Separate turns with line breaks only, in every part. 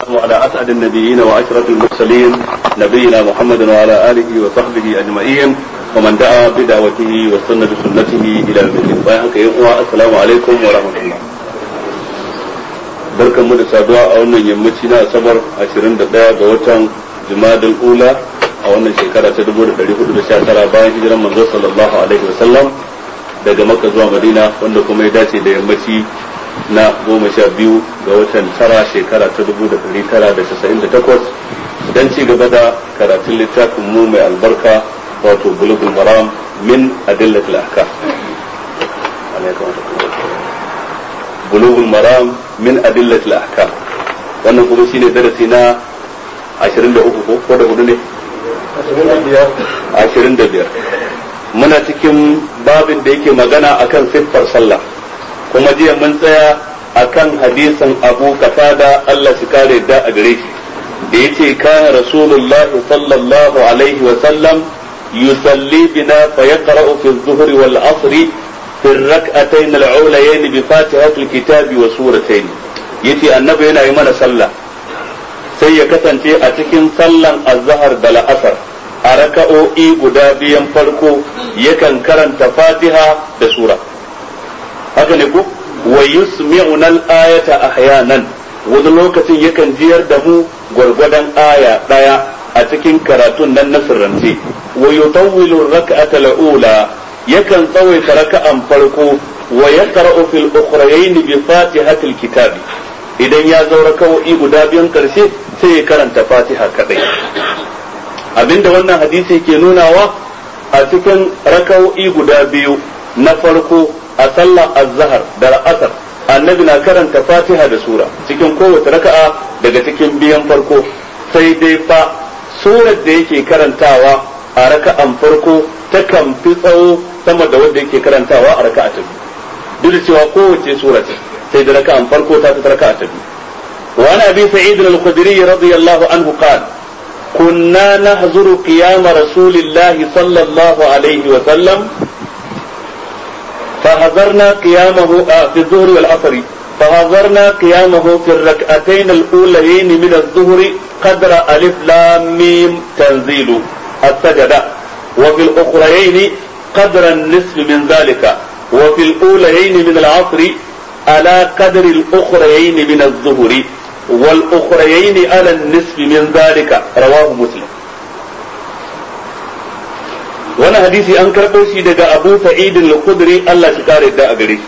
وعلى أسعد النبيين وأشرف المرسلين نبينا محمد وعلى آله وصحبه أجمعين ومن دعا بدعوته واستنى بسنته إلى يوم الدين. السلام عليكم ورحمة الله. barkan mu da saduwa a wannan yammaci na asabar 21 ga watan Jumadal Ula a wannan shekara ta 1419 bayan hijiran manzo sallallahu alaihi wasallam daga Makka zuwa Madina, wanda kuma ya dace da yammaci na 12 ga watan tara shekara ta 1998 dan ci gaba da karatun littafin mu mai albarka wato Bulughul Maram min Adillatil Ahkam. Bulughul Maram min Adillatil Ahkam, wannan kuma shine darasi na 23 ko da hudu ne 25. Muna cikin babin da yake magana akan siffar sallah, kuma jiya mun tsaya akan hadisin Abu Qatada Allah shi kare da a gare shi da yace kana Rasulullahi sallallahu alaihi wa sallam yusalli bina fa yaqra'u fi adh-dhuhri wal 'asri fi ar-rak'atayn al-'ulayayn bi fatihatil kitabi wa suratayn. Yace annabi yana yi mana sallah sai ya kasance a cikin sallan azhar da la'asar a raka'o'i guda biyan farko yakan karanta fatiha da sura, haka ne ko wa yusmi'una al-ayata ahyanan, wani lokacin yakan jiyar da mu gwargwadon aya daya a cikin karatun nan na sirrance. wa yutawwilu ar-rak'ata al-ula, yakan tsawaita raka'an farko wa yaqra'u fil ukhrayn bi fatihatil kitab, idan ya zo raka'o'i guda biyan karshe sai ya karanta fatiha kadai. Abinda wannan hadisi ke nunawa, a cikin raka'o'i guda biyu na farko a sallar azhar da la'asar annabi na karanta fatiha da sura cikin kowace raka'a daga cikin biyan farko, sai dai fa surar da yake karantawa a raka'an farko ta kan fi tsawo sama da wanda yake karantawa a raka'a ta biyu, duk da cewa kowace sura ce, sai da raka'an farko ta fi raka'a ta biyu. wa an abi sa'id al-khudri radiyallahu anhu qala كنا نحضر قيام رسول الله صلى الله عليه وسلم فحضرنا قيامه في الظهر والعصر، فحضرنا قيامه في الركعتين الأوليين من الظهر قدر ألف لام ميم تنزيل السجدة، وفي الأخرين قدر النصف من ذلك، وفي الأوليين من العصر على قدر الأخرين من الظهر، والأخرين على النصف من ذلك. رواه مسلم. وانا حديثي انكر قوشي دقى ابو سعيد الخدري الله شكار الداء قريش.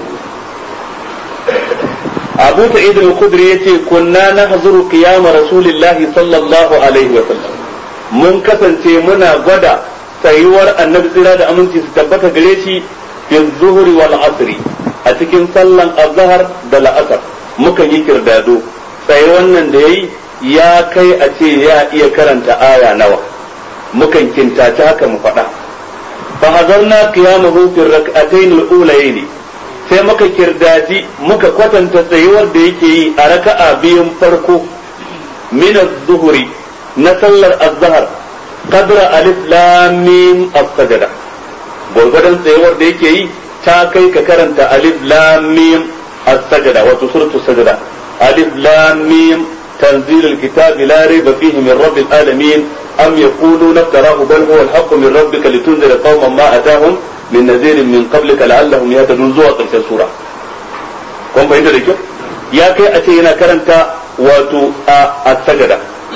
ابو سعيد الخدري يتي كنا نحضر قيام رسول الله صلى الله عليه وسلم، من كسنتي منا غدا سيور النبي صلى الله عليه وسلم ستبت قريشي في الظهر والعصر، اتكن صلى الظهر دل اثر muka yi kirdado sai wannan da yayi ya kai a ce ya iya karanta aya nawa, mukan kintace haka mu faɗa. fa hazarna qiyamahu fi rak'atayn al-ulayayn, sai muka kirdaji muka kwatanta tsayuwar da yake yi a raka'a biyun farko min az-zuhri na sallar az-zahr qadra alif lam mim as-sajda, gurgurdan tsayuwar da yake yi ta kai ka karanta alif lam mim as-sajda wato suratul sajda. ألف لام ميم تنزيل الكتاب لا ريب فيه من رب العالمين أم يقولون افتراه بل هو الحق من ربك لتنذر قوما ما أتاهم من نذير من قبلك لعلهم يهتدون زوا قلت السورة. كم فهمت ذلك؟ يا كي أتينا كرنتا واتو السجدة.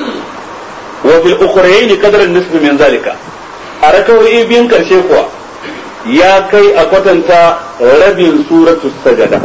وفي الأخرين قدر النصف من ذلك. أركوا إيبين كرشيكوا يا كي أقتنتا ربين سورة السجدة.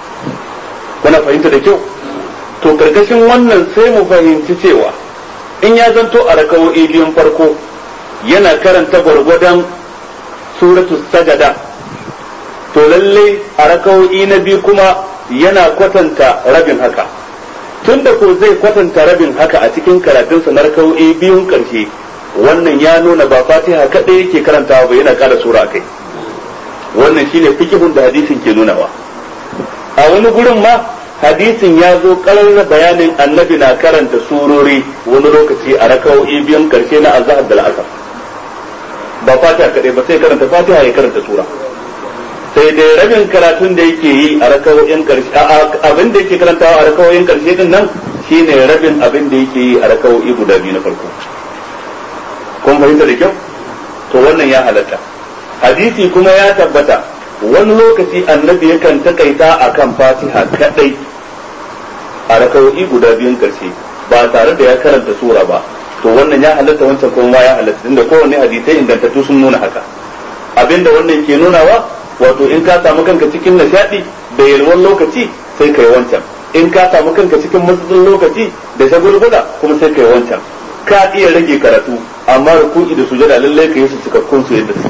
كنا فهمت ذلك؟ to karkashin wannan sai mu fahimci cewa in ya zanto a raka'o'i biyun farko yana karanta gwargwadon suratul sajada, to lalle a raka'o'i na biyu kuma yana kwatanta rabin haka. Tunda ko zai kwatanta rabin haka a cikin karatunsa na raka'o'i biyun karshe, wannan ya nuna ba fatiha kadai yake karantawa ba, yana kara sura akai. Wannan shine fikihun da hadisin ke nunawa. A wani gurin ma hadisin ya zo karar bayanin annabi na karanta surori wani lokaci a raka'o'i biyun karshe na azhar da al'asr, ba fatiha kadai ba, sai karanta fatiha ya karanta sura. sai dai rabin karatun da yake yi a rakawoyin karshe abin da yake karantawa a rakawoyin karshe din nan shine rabin abin da yake yi a raka'o'i guda biyu na farko. Kun fahimta da kyau? To wannan ya halatta. Hadisi kuma ya tabbata wani lokaci annabi yakan takaita akan Fatiha kadai a raka'o'i guda biyun karshe ba tare da ya karanta sura ba. To wannan ya halatta, wancan kuma ya halatta, tunda kowanne hadisai ingantattu sun nuna haka. Abinda wannan ke nunawa, wato in ka samu kanka cikin nishadi da yalwan lokaci sai kai wancan, in ka samu kanka cikin matsatsin lokaci da shagulgula kuma sai kai wancan. Ka iya rage karatu amma ruku'i da sujada lallai ka yi su cikakkun su yadda su.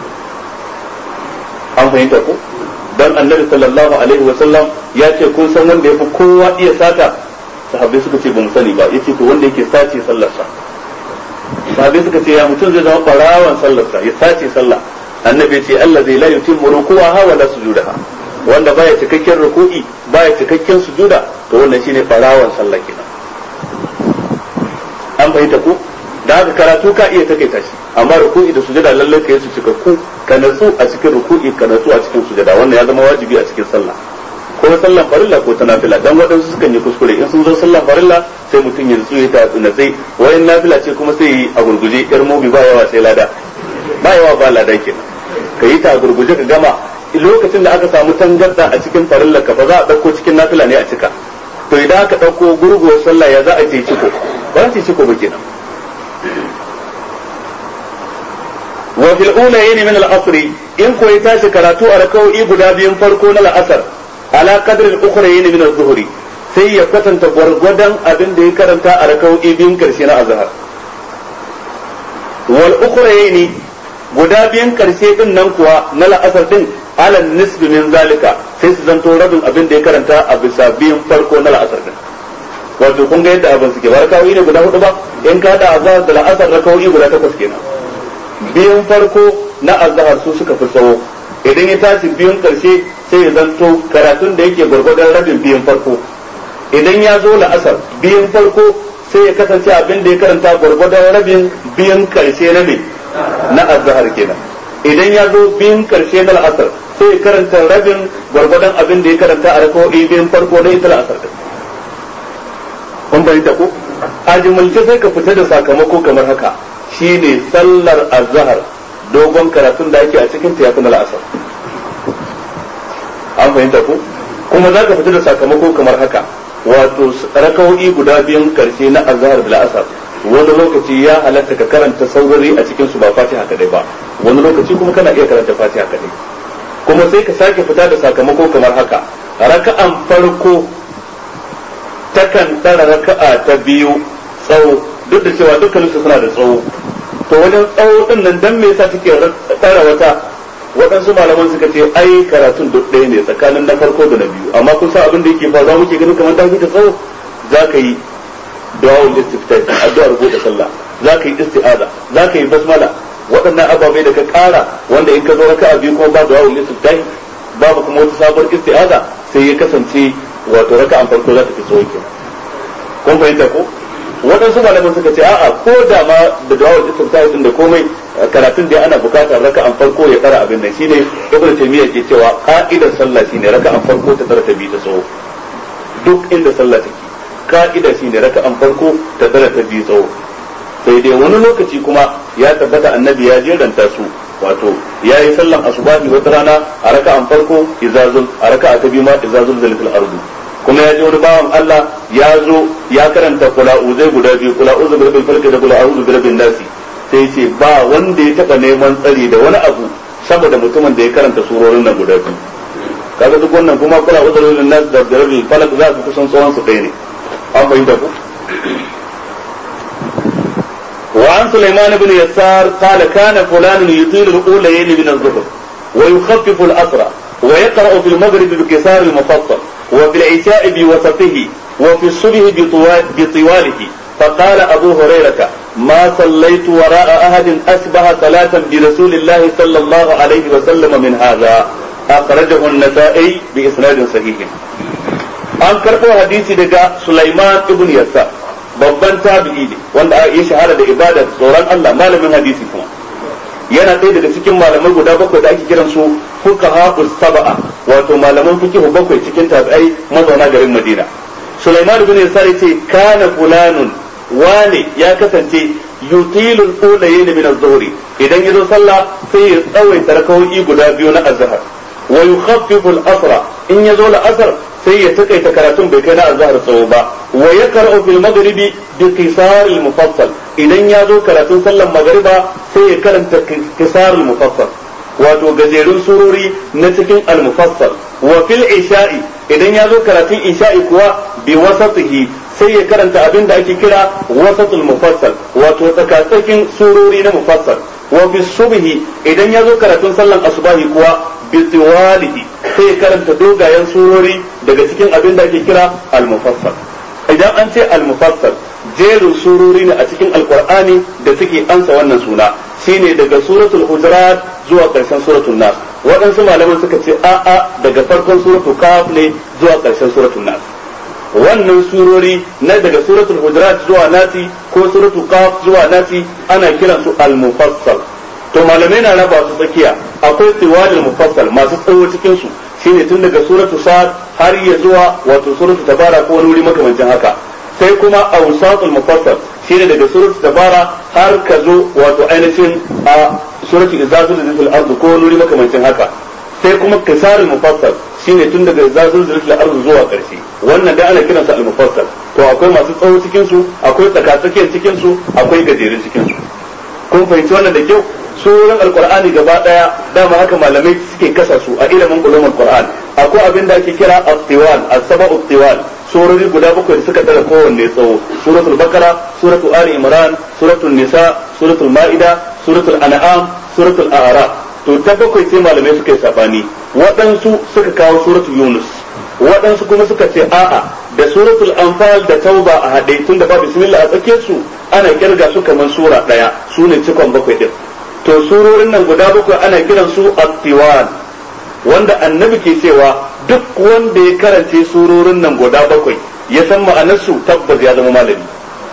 An fahimta ko? Dan annabi sallallahu alaihi wasallam ya ce kun san wanda ya fi kowa iya sata? Sahabbai suka ce ba mu sani ba. Yace to wanda yake sace sallarsa. Sahabbai suka ce ya mutum zai zama barawan sallarsa ya sace sallah. Annabi ce Allah zai la yutimmu ruku'aha wa la sujudaha, wanda baya cikakken ruku'i baya cikakken sujuda, to wannan shine barawan sallah kenan. An fahimta ko? Da haka karatu ka iya takaita shi, amma ruku'i da sujada lalle ka yi su cikakku, ka natsu a cikin ruku'i, ka natsu a cikin sujada, wannan ya zama wajibi a cikin sallah. Ko sallan farilla ko ta nafila, dan waɗansu sukan yi kuskure in sun zo sallan farilla sai mutum ya natsu ya ta natsai, wayan nafila ce kuma sai yi a gurguje, yar mobi ba yawa sai lada, ba yawa ba lada kenan. Ka yi ta a gurguje ka gama, lokacin da aka samu tangarda a cikin farilla ka fa za a ɗauko cikin nafila ne a cika. To idan aka ɗauko gurguwar sallah ya za a ce ciko, ba ce ciko ba kenan. Wa fil ulayn min al-asr in ko ya tashi karatu a raka'o'i guda biyun farko na al-asr ala qadri al-ukhrayn min az-zuhri, sai ya kwatanta gwargwadon abin da ya karanta a raka'o'i biyun karshe na azhar. Wal ukhrayn guda biyun karshe din nan kuwa na al-asr din ala nisb min zalika, sai su zanto rabin abin da ya karanta a bisa biyun farko na al-asr din. Wato kun ga yadda abin suke, ba raka'o'i ne guda hudu ba, in ka da azhar da al-asr raka'o'i guda 8 kenan. Biyun farko na azhar su suka fi tsawo, idan ya tashi biyun karshe sai ya zanto karatun da yake gwargwadon rabin biyun farko. Idan ya zo la'asar biyun farko sai ya kasance abin da ya karanta gwargwadon rabin biyun karshe na me na azhar kenan. Idan ya zo biyun karshe na la'asar sai ya karanta rabin gwargwadon abin da ya karanta a raka'o'i biyun farko na ita la'asar din. Kun bayyana ko? A jimilce sai ka fita da sakamako kamar haka. Shine sallar azhar dogon karatun da ake a cikin ta yafi na la'asar. An fahimta ko? Kuma za ka fita da sakamako kamar haka, wato raka'o'i guda biyun karshe na azhar da la'asar, wani lokaci ya halatta ka karanta saurari a cikin su ba Fatiha kadai ba, wani lokaci kuma kana iya karanta Fatiha kadai. Kuma sai ka sake fita da sakamako kamar haka, raka'an farko takan tsara raka'a ta biyu tsawo, duk da cewa dukkaninsu suna da tsawo. To wajen tsawo din nan dan me yasa take tsara wata? Waɗansu malaman suka ce ai karatun duk ɗaya ne tsakanin na farko da na biyu, amma kun san abin da yake fa za mu ke ganin kamar ta fi ta tsawo. Za ka yi du'a'ul istiftah, addu'ar buɗe sallah, za ka yi isti'aza, za ka yi basmala, waɗannan ababai da ka ƙara wanda in ka zo raka'a biyu kuma ba du'a'ul istiftah, babu kuma wata sabuwar isti'aza, sai ya kasance wato raka'an farko za ta fi tsawo kenan. Kun fahimta ko? Waɗansu malaman suka ce a'a ko da ma da dawar istiftahi din da komai karatun da ana bukatar raka'an farko ya tsara abin nan, shine Ibn Taymiyyah ke cewa ka'idar sallah shine raka'an farko ta tsara ta bi ta tsawo. Duk inda sallah take ka'ida shine raka'an farko ta tsara ta bi tsawo. Sai dai wani lokaci kuma ya tabbata annabi ya jeranta su, wato ya yi sallan asubahi wata rana a raka'an farko izazul, a raka'a ta biyu ma izazul zalatul ardu. Kuma ya ji wani bawan Allah ya zo ya karanta kula'uzai guda biyu, kula'uzu bi rabbil falq da kula'uzu bi rabbin nasi, sai ce ba wanda ya taba neman tsari da wani abu saboda mutumin da ya karanta surorin nan guda biyu. Kaga duk wannan kuma kula'uzu bi rabbin nasi da rabbil falq za su kusan tsawon su ɗaya ne. An fahimta ku? وعن سليمان بن يسار قال كان فلان يطيل الأوليين من الظهر ويخفف الأسرى ويقرأ في المغرب بكسار المفصل وفي العشاء بوسطه وفي الصبح بطواله. فقال أبو هريرة ما صليت وراء أحد أشبه صلاة برسول الله صلى الله عليه وسلم من هذا. أخرجه النسائي بإسناد صحيح. an karɓo hadisi daga Sulaiman ibn Yasar, babban tabi'i ne wanda ya shahara da ibada tsoron Allah, malamin hadisi kuma yana ɗaya daga cikin malamai guda bakwai da ake kiran su fuqaha sab'a, wato malaman fiqh bakwai cikin tabi'ai mazauna garin Madina. Sulaiman bin Yasar yace kana fulanun wane ya kasance yutilul ulayn min az-zuhri idan yazo sallah sai ya tsawaita rakawoyi guda biyu na azhar wa yukhaffifu al-asra in yazo al-asr sai ya takaita karatun bai kai na azhar tsawo ba wa yaqra'u fil maghribi bi qisar al-mufassal idan yazo karatun sallar magriba sai ya karanta qisar al-mufassal wato gajerun surori na cikin al-mufassal wa fil isha'i idan yazo karatun isha'i kuwa bi wasatihi sai ya karanta abin da ake kira wasatul mufassal wato tsakatsakin surori na mufassal wa fi subhi idan ya zo karatun sallan asubahi kuwa bi tiwalihi sai ya karanta dogayen surori daga cikin abin da ake kira al-mufassal idan an ce al-mufassal jerin surori ne a cikin alqur'ani da suke ansa wannan suna shine daga suratul hujurat zuwa karshen suratul nas waɗansu malaman suka ce a'a daga farkon suratul kaf ne zuwa karshen suratul nas wannan surori na daga suratul hujurat zuwa nasi ko suratul qaf zuwa nasi ana kiran su al-mufassal to malamai na raba su tsakiya akwai tiwadul mufassal masu tsawo cikin su shine tun daga suratul sad har ya zuwa wato suratul tabara ko wani wuri makamancin haka sai kuma awsatul mufassal shine daga suratul tabara har ka zo wato ainihin a suratul izazul zil ard ko wani wuri makamancin haka sai kuma kisarul mufassal shine tun daga zazul zil ard zuwa karshe wannan da ana kiransa al-mufassal to akwai masu tsawo cikin su akwai tsakatsakiyar cikin su akwai gajerun cikin su kun fahimci wannan da kyau surorin alqur'ani gaba daya dama haka malamai suke kasa su a ilimin ulumul qur'an akwai abin da ake kira at-tiwal as-sab'u at-tiwal surori guda bakwai da suka tara kowanne tsawo suratul bakara suratul ali imran suratul nisa suratul maida suratul an'am suratul a'raf to ta bakwai sai malamai suka yi sabani waɗansu suka kawo suratul yunus waɗansu kuma suka ce a'a da suratul anfal da tauba a haɗe tun da ba bismillah a tsakiyar su ana kirga su kamar sura ɗaya su ne cikon bakwai din to surorin nan guda bakwai ana kiran su at-tiwan wanda annabi ke cewa duk wanda ya karance surorin nan guda bakwai ya san ma'anar su tabbas ya zama malami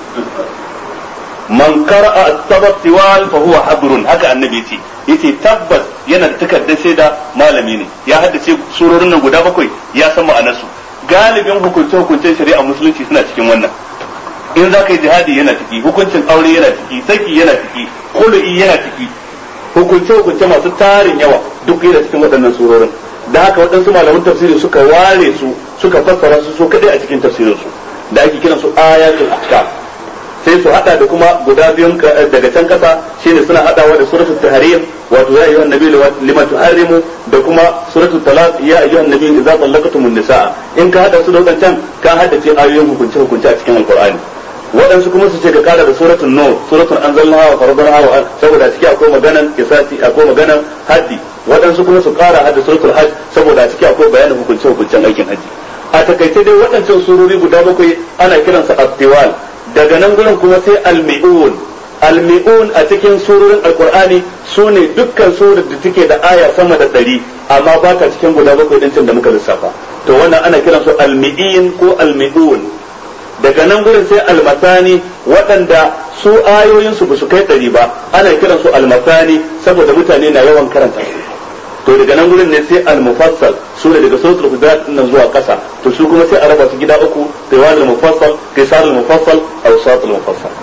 man qara'a at-tabat tiwal fa huwa habrun haka annabi yace tabbas yana da takardar shaida malami ne ya haddace surorin nan guda bakwai ya san ma'anar su galibin hukuncen shari'a musulunci suna cikin wannan in za ka yi jihadi yana ciki hukuncin aure yana ciki saki yana ciki khulu'i yana ciki hukunce masu tarin yawa duk yana cikin waɗannan surorin da haka waɗansu malaman tafsiri suka ware su suka fassara su kadai a cikin tafsirin su da ake kiran su ayatul ahkam sai su hada da kuma guda biyun daga can kasa shine suna hadawa da suratul tahrim wato ya ayyuhan nabi lima tuharrimu da kuma suratul talaq ya ayyuhan nabi idza tallaqtumun nisaa in ka hada su da wadancan ka hada ce ayoyin hukunce a cikin alqur'ani waɗansu kuma su ce ka kara da suratul nur suratul anzalnaha wa faradnaha wa saboda ciki akwai maganan kisasi akwai maganan haddi waɗansu kuma su kara hada suratul hajj saboda ciki akwai bayanin hukuncen aikin haji a takaice dai waɗancan surori guda bakwai ana kiransa at-tiwal daga nan gurin kuma sai al-mi'un a cikin surorin alqur'ani sune dukkan surar da take da aya sama da 100 amma ba ta cikin guda bakwai din da muka lissafa to wannan ana kiransu al-mi'in ko al-mi'un daga nan gurin sai al-masani waɗanda su ayoyin su su kai 100 ba ana kiransu al-masani saboda mutane na yawan karanta to daga nan gurin ne sai al-mufassal su ne daga suratul hujurat nan zuwa kasa to su kuma sai a raba su gida uku tiwanul mufassal qisarul mufassal awsatul mufassal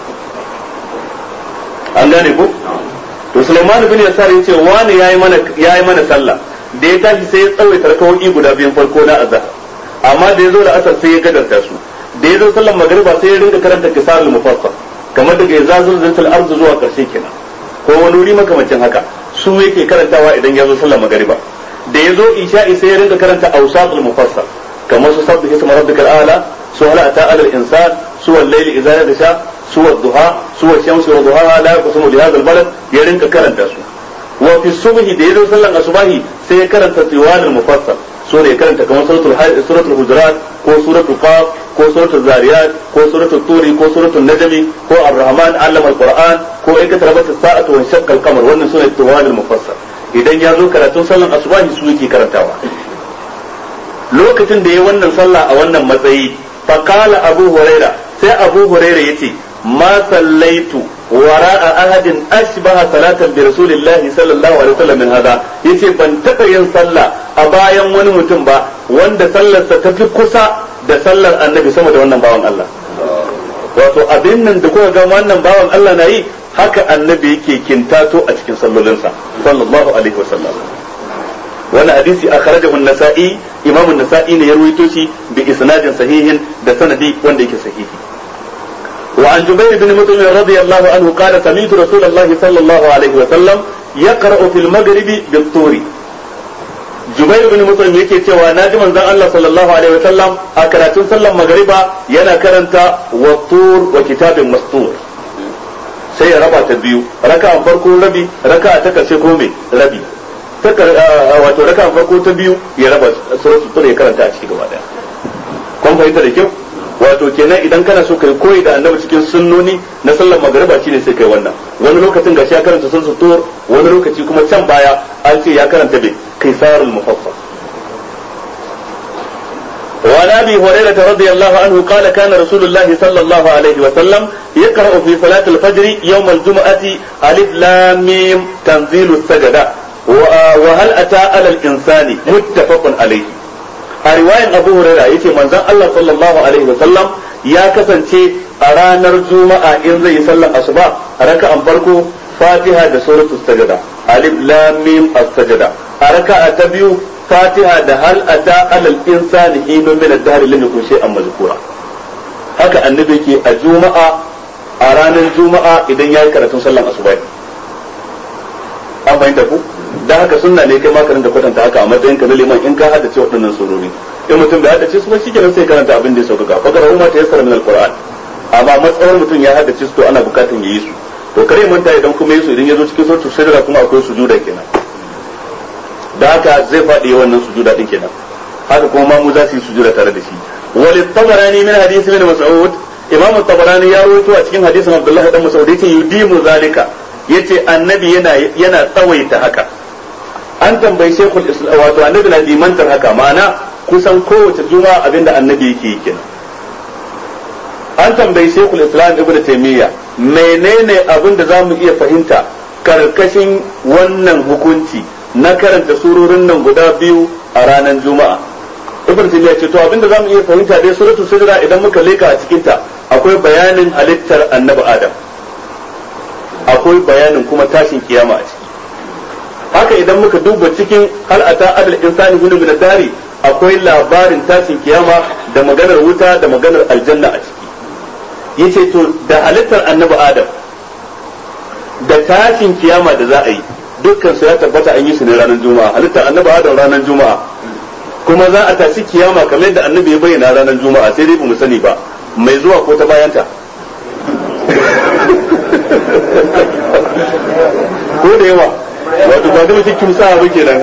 an gane ko to Sulaiman bin Yasar yace wani yayi mana sallah da ya tashi sai ya tsawaita rakawoyi guda biyan farko na azhar amma da yazo da asar sai ya gadarta su da yazo sallar magriba sai ya rinka karanta qisarul mufassal kamar daga yazazul zantul ardu zuwa karshe kenan ko wani wuri makamancin haka su yake karantawa idan ya zo sallar magariba da ya zo isha'i sai ya rinka karanta awsatul mufassal kamar su sabbihi isma rabbikal a'la su hal ata al insan su wal layli idza yasha su wad duha su wash shamsi wa duhaha la yaqsimu li hadha al balad ya rinka karanta su wa fi subhi da ya zo sallar asubahi sai ya karanta tiwanul mufassal so ne karanta kamar suratul hujurat ko suratul qaf ko suratul zariyat ko suratul turi ko suratul najmi ko ar-rahman allama al-qur'an ko ikatarabat as-sa'atu wa shaqqa al-qamar wannan sune tiwanul mufassal idan ya zo karatun sallan asubahi su yake karantawa lokacin da yayi wannan sallah a wannan matsayi fa qala abu huraira sai abu huraira yace ma sallaitu wara'a ahadin ashbaha salatan bi rasulillahi sallallahu alaihi wasallam min hada yace ban taba yin sallah a bayan wani mutum ba wanda sallarsa ta fi kusa da sallar annabi sama da wannan bawan Allah. Wato abin nan da kuka ga wannan bawan Allah na yi haka annabi yake kintato a cikin sallolinsa sallallahu alaihi wasallam. Wani hadisi akhrajahu an-Nasa'i, Imam an-Nasa'i ne ya rawaito shi bi isnadin sahihin da sanadi wanda yake sahihi. Wa an Jubair bin Mut'im radiyallahu anhu qala sami'tu Rasulullahi sallallahu alaihi wasallam yaqra'u fil maghribi bit-turi. Jubair bin Mut'im yake cewa naji manzon Allah sallallahu alaihi wasallam a karatun sallar magriba yana karanta wa tur wa kitabin mastur. Sai ya raba ta biyu, raka'a farko rabi, raka'a ta karshe ko me rabi. Wato raka'a farko ta biyu ya raba suratul tur ya karanta a cikin gaba daya. Kun fahimta da kyau? Wato kenan idan kana so kai koyi da annabi cikin sunnoni na sallar magriba shine sai kai wannan. Wani lokacin gashi ya karanta suratul tur, wani lokaci kuma can baya an ce ya karanta bai قيثار المفصل. وعن ابي هريره رضي الله عنه قال كان رسول الله صلى الله عليه وسلم يقرا في صلاه الفجر يوم الجمعه الف لام ميم تنزيل السجده وهل اتى على الانسان متفق عليه. a riwayan abu huraira yace manzon Allah sallallahu alaihi wasallam ya kasance a ranar juma'a in zai yi sallar asuba raka'an farko fatiha da suratul sajda alif lam mim as-sajda a raka'a ta biyu fatiha da hal ata alal insani hinun min ad-dahr lam yakun shay'an mazkura. Haka annabi ke a juma'a a ranar juma'a idan yayi karatun sallar asuba. An bayyana ku dan haka sunna ne kai ma ka rinka kwatanta haka a matsayin ka na liman in ka haddace waɗannan surori. In mutum bai haddace su ba shikenan sai karanta abin da ya sauka fa karatu ma ta yassara min al-Qur'an. Amma matsawar mutum ya haddace su to ana bukatun yayi su. To kare manta idan kuma yi su idan ya zo cikin suratul sajda kuma akwai sujuda kenan. Da haka zai faɗi wannan sujuda din kenan. Haka kuma mamu za su yi sujuda tare da shi. Wal tabarani min hadisi ibn Mas'ud, Imam tabarani ya rawaito a cikin hadisin Abdullah ibn Mas'ud yace yudimu zalika, yace annabi yana tsawaita haka. An tambayi Sheikhul Islam wato annabi na limantar haka ma'ana kusan kowace juma'a abinda annabi yake yi kenan. An tambayi Sheikhul Islam Ibn Taymiyyah menene abin da zamu iya fahimta karkashin wannan hukunci na karanta surorin nan guda biyu a ranar juma'a. Ibn Taymiyyah ce to abin da zamu iya fahimta dai suratul sajda idan muka leka a cikin ta akwai bayanin halittar annabi Adam, akwai bayanin kuma tashin kiyama a ciki. Haka idan muka duba cikin hal ata adal insani hinu min ad-dari akwai labarin tashin kiyama da maganar wuta da maganar aljanna a ciki. Yace to da halittar annabi Adam da tashin kiyama da za a yi dukkan su ya tabbata an yi su ne ranar juma'a. Halittar annabi Adam ranar juma'a kuma za a tashi kiyama kamar yadda annabi ya bayyana ranar juma'a sai dai bamu sani ba mai zuwa ko ta bayanta ko da yawa wato ba da mutum kimsa ba kenan.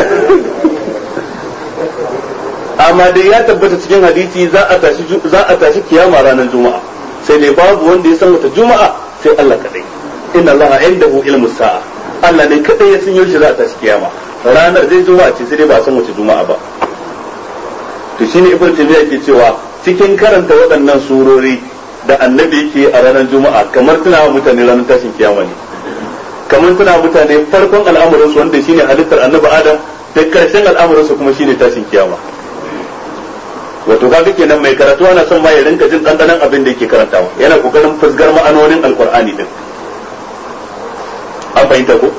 Amma dai ya tabbata cikin hadisi za a tashi kiyama ranar juma'a sai dai babu wanda ya san wata juma'a sai Allah kadai. Inna Allah indahu ilmus sa'a, Allah ne kadai ya san yaushe za a tashi kiyama. Ranar dai juma'a ce sai dai ba san wace juma'a ba. To shine Ibn Taymiyyah yake cewa cikin karanta waɗannan surori da annabi yake a ranar juma'a kamar tunawa mutane ranar tashin kiyama ne. Kamar tunawa mutane farkon al'amuran su wanda shine halittar annabi Adam da karshen al'amuran su kuma shine tashin kiyama. Wato kaga kenan mai karatu ana son ma ya rinka jin dandanan abin da yake karantawa, yana kokarin fusgar ma'anonin alqur'ani din. An fahimta ko?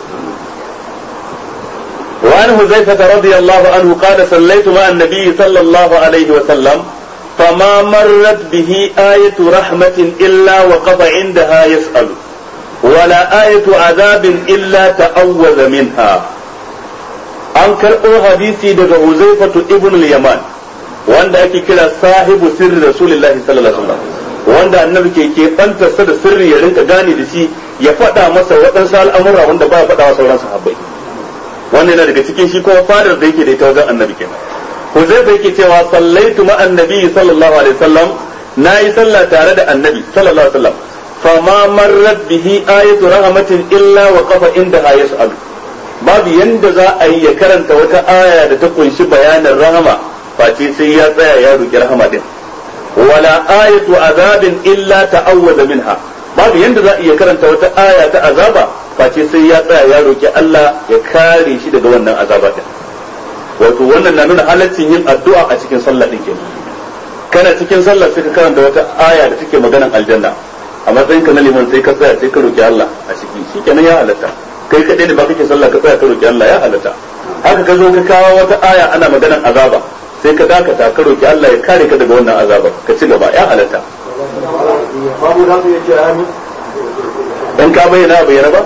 وعن حذيفة رضي الله عنه قال صليت مع النبي صلى الله عليه وسلم فما مرت به آية رحمة إلا وقف عندها يسأل ولا آية عذاب إلا تأوذ منها. أنكر حديثي دغ حذيفة ابن اليمان wanda ake kira sahibu sirri rasulullahi sallallahu alaihi wasallam, wanda annabi ke banta sa da sirri ya rinka gane da shi ya faɗa masa waɗansu al'amura wanda ba ya faɗa wa sauran sahabbai. Wannan yana daga cikin shi kuma fadar da yake da ita wajen annabi kenan. Huzaifa yake cewa sallaitu ma annabi sallallahu alaihi wasallam, nayi sallah tare da annabi sallallahu alaihi wasallam, fama marrat bihi ayatu rahmatin illa wa qafa indaha yas'al. Babu yanda za a yi ya karanta wata aya da ta kunshi bayanin rahama face sai ya tsaya ya roki rahama din. Wala ayatu azabin illa ta'awwaza minha. Babu yanda za a iya karanta wata aya ta azaba face sai ya tsaya ya roki Allah ya kare shi daga wannan azaba din. Wato wannan na nuna halaccin yin addu'a a cikin sallah din kenan. kana cikin sallah sai ka karanta wata aya da take maganan aljanna a matsayin ka na liman sai ka tsaya sai ka roki Allah a ciki shikenan ya halatta kai kadai da ba kake sallah ka tsaya ka roki Allah ya halatta haka ka zo ka kawo wata aya ana maganan azaba sai ka dakata ka roki Allah ya kare ka daga wannan azabar ka ci gaba ya halatta
babu da su yake amin
in ka bayyana ba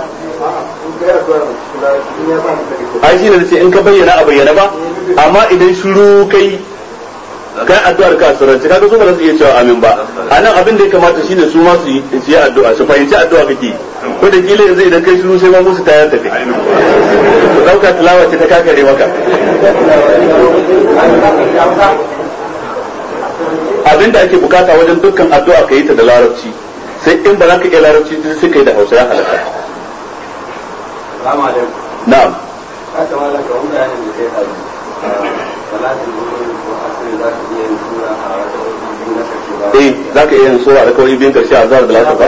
ai shi ne ce in ka bayyana a bayyana ba amma idan shiru kai addu'ar ka suranci kaga su ba za su iya cewa amin ba anan abin da ya kamata shine su ma su yi addu'a su fahimci addu'a kake ko da kila yanzu idan kai shiru sai ma musu tayar da kai ku dauka tilawa ce ta kakare maka abin da ake bukata wajen dukkan addu'a ka yi ta da larabci sai in ba za ka iya larabci sai ka yi da hausa ya halatta na'am za ka iya yin sura da kawai biyun karshe a zuwa da lasa ba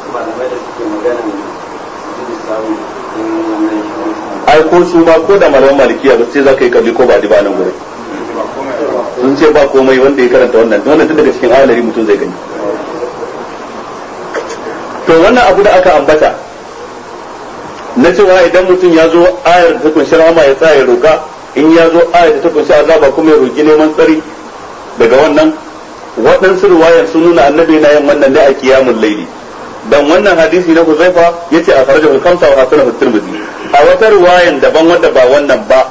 ai ko su ba ko da malaman malikiya ba sai za ka yi kabli ko ba di ba nan gurin sun ce ba komai wanda ya karanta wannan tun daga cikin ayalari mutum zai gani to wannan abu da aka ambata na cewa idan mutum ya zo ayar da ta kunshi rahama ya tsaya ya roka in ya zo ayar da ta kunshi azaba kuma ya roki neman tsari daga wannan waɗansu ruwayan sun nuna annabi na yin wannan ne a qiyamul layli dan wannan hadisi na Huzaifa yace a farajahu al-khamsa wa hasanahu at-Tirmidhi a wata ruwayan daban wanda ba wannan ba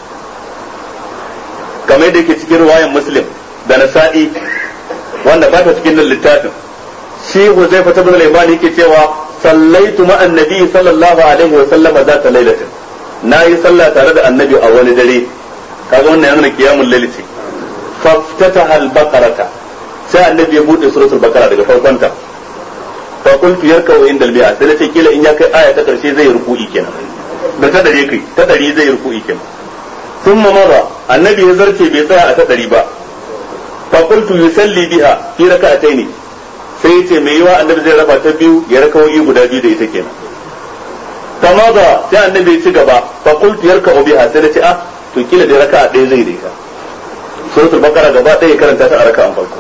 kamar da yake cikin ruwayan Muslim da Nasa'i wanda ba ta cikin nan littafin shi Huzaifa ibn al-Yaman yake cewa sallaitu ma annabi sallallahu alaihi wa sallama zata lailatin nayi sallah tare da annabi a wani dare kaga wannan yana qiyamul layl ce faftataha al-baqarata sai annabi ya bude suratul baqara daga farkon ta fa qultu yarka'u inda al-mi'a sai nace kila in ya kai aya ta karshe zai ruku'i kenan da ta dare kai ta dari zai ruku'i kenan thumma mara annabi ya zarce bai tsaya a ta dari ba fa qultu yusalli biha fi rak'ataini sai yace mai yiwa annabi zai raba ta biyu ya rakawoyi guda biyu da ita kenan tamaza sai annabi ya ci gaba fa qultu yarka'u biha sai nace to kila da raka'a ɗaya zai da ita suratul baqara gaba ɗaya karanta ta a raka'an farko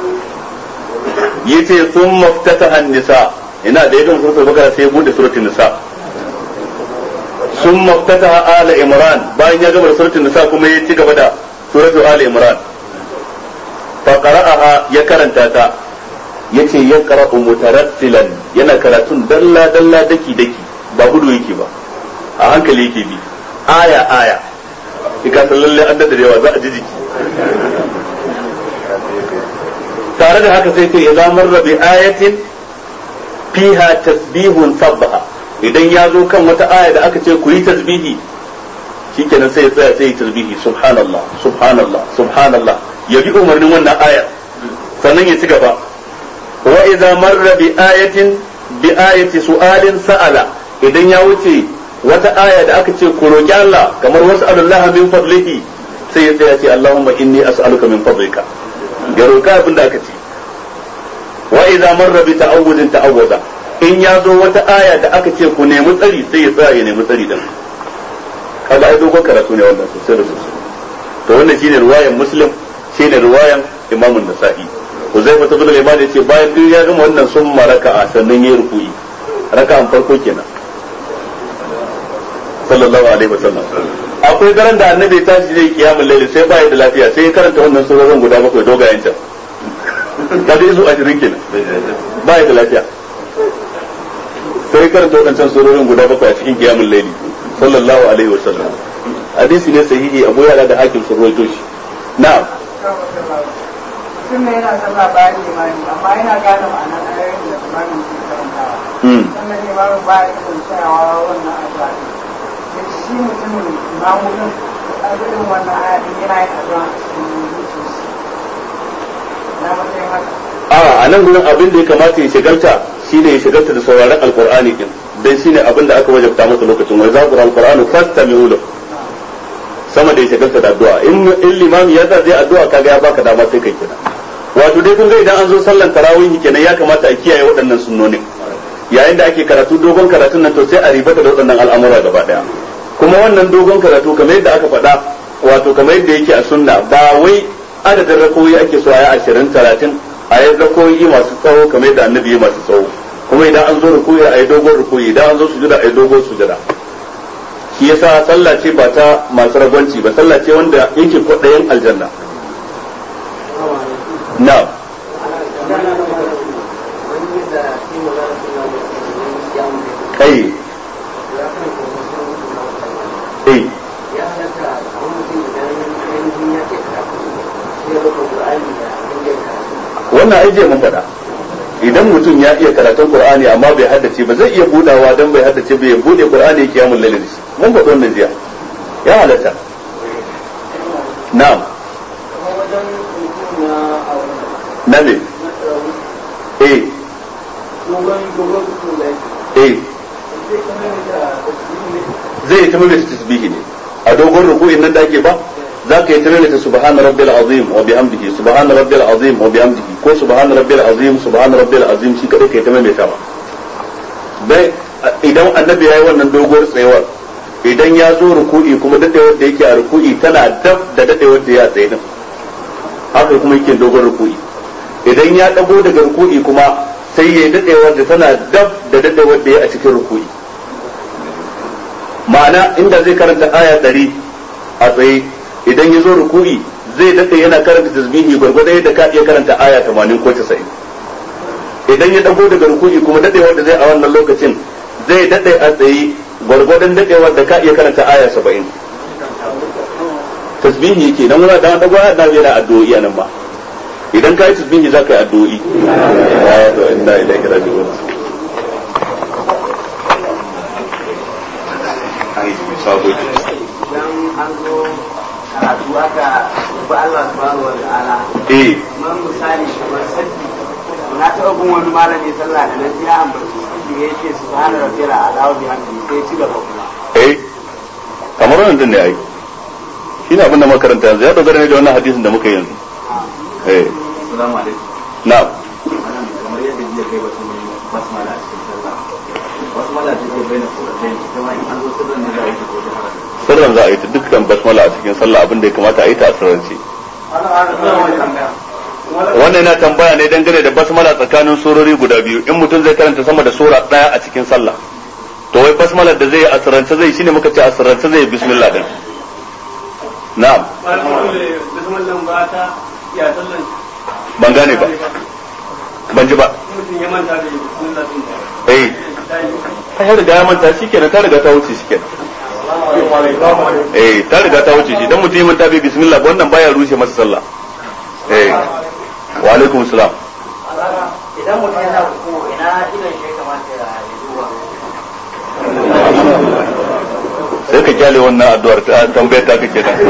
yace thumma ftataha an-nisa ina da yakan suratul baqara sai ya bude suratul nisa thumma ftataha ala imran bayan ya gama suratul nisa kuma ya ci gaba da suratul ala imran fa qara'aha ya karanta ta yace ya qara'u mutarassilan yana karatun dalla dalla daki daki ba gudu yake ba a hankali yake bi aya aya kika sallalle an da yawa za a ji jiki tare da haka sai ce idza marra bi ayatin fiha tasbihun sabbaha idan ya zo kan wata aya da aka ce ku yi tasbihi shikenan sai ya tsaya sai ya tasbihi subhanallah subhanallah subhanallah ya bi umarnin wannan aya sannan ya ci gaba wa idza marra bi ayati su'alin sa'ala idan ya wuce wata aya da aka ce ku roki Allah kamar was'alullaha min fadlihi sai ya tsaya ce Allahumma inni as'aluka min fadlika ya roka abin da aka ce wa idza marra bi ta'awudin ta'awuza in ya zo wata aya da aka ce ku nemi tsari sai ya tsaya ya nemi tsari din kaga ai dogon karatu ne wannan sosai da sosai to wannan shine riwayan Muslim shine riwayan Imam an-Nasa'i Uzaifa ibn al-Yaman yace bayan duk ya gama wannan sun maraka sannan yayi ruku'i raka'an farko kenan sallallahu alaihi wasallam akwai daren da annabi ya tashi zai kiyamul layl sai bai da lafiya sai ya karanta wannan surorin guda bakwai dogayen can da dai su 20 kenan bai da lafiya sai ya karanta wannan surorin guda bakwai a cikin kiyamul layl sallallahu alaihi wasallam hadisi ne sahihi Abu Ya'la da Hakim sun rawaito shi na'am
mutum ne yana sallah bayan limani amma yana gane ma'anar ayoyin da limamin ke karantawa sannan limamin baya kan tsayawa wannan addu'a da shi mutumin mamunin irin wannan ayatin yana yin addu'a a cikin zuciyarsa na matsayin haka
a nan gurin abin da ya kamata ya shigarta shine ya shigarta da sauraron alqur'ani din dan shine abin da aka wajabta masa lokacin wa zaqul alqur'anu fastami'u lahu sama da ya shigarta da addu'a in limami ya zai addu'a kaga ya baka dama sai kai kira wato dai kun ga idan an zo sallan tarawih kenan ya kamata a kiyaye waɗannan sunnonin yayin da ake karatu dogon karatun nan to sai a ribata da waɗannan al'amura gaba daya kuma wannan dogon karatu kamar yadda aka faɗa wato kamar yadda yake a sunna ba wai adadin rakoyi ake so a yi 20 30 a yi rakoyi masu tsawo kamar yadda annabi ya masu tsawo kuma idan an zo rukuyi a yi dogon rukuyi idan an zo sujada a yi dogon sujada shi yasa sallah ce ba ta masu ragwanci ba sallah ce wanda yake kwaɗayin aljanna na kai wannan aije mun faɗa idan mutum ya iya karatun qur'ani amma bai haddace ba zai iya budawa dan bai haddace bai bude qur'ani yake yamun lailin shi mun faɗa wannan jiya ya halatta na'am nabi zai ta mai tasbihi ne a dogon ruku'in nan da ake ba za ka yi ta subhana rabbil azim wa bihamdihi subhana rabbil azim wa bihamdihi ko subhana rabbil azim shi kadai kai ta mai tawa bai idan annabi yayi wannan doguwar tsayuwar idan ya zo ruku'i kuma dadewar da yake a ruku'i tana dab da dadewar da ya tsaye din haka kuma yake dogon ruku'i idan ya dago daga ruku'i kuma sai ya dadewar da tana dab da dadewar da ya a cikin ruku'i ma'ana inda zai karanta aya 100 a tsaye idan ya zo ruku'i zai dade yana karanta tasbihi gwargwado yadda ka iya karanta aya 80 ko 90 idan ya dago daga ruku'i kuma dadewar da zai a wannan lokacin zai dade a tsaye gwargwadon dadewar da ka iya karanta aya 70 tasbihi yake dan wani dan dago da yana addu'o'i nan ba idan ka yi tasbihi za ka yi addu'o'i inna ilaihi raji'un
karatu aka ba Allah subhanahu wa ta'ala man misali kamar sabbi na taɓa bin wani malami sallah da nan ya ambaci sabbi ya ce subhana rabbiyal a'la wa bihamdihi sai ci gaba kuma
kamar wannan din ne ai shine abin da makaranta yanzu ya dogara ne da wannan hadisin da muka yi yanzu
assalamu alaikum
na'am
kamar yadda jiya kai wasu basmala a cikin sallah basmala ce ko bayyana suratain kuma in an zo sirrin ne za a yi ko da
sirran za a yi ta dukkan basmala a cikin sallah abin da ya kamata a yi ta a sirrance wannan yana tambaya ne dangane da basmala tsakanin surori guda biyu in mutum zai karanta sama da sura daya a cikin sallah to wai basmalar da zai a sirrance zai shine muka ce a sirrance zai bismillah din na'am ban gane ba ban ji ba ta riga ya manta shikenan ta riga ta wuce shikenan ta riga ta wuce shi dan mutum manta bai bismillah wannan baya rushe masa sallah wa alaikum salam
idan mutum yana ruku ina idan shi kamata ya duba
sai ka kyale wannan addu'ar ta tambayar ta kake da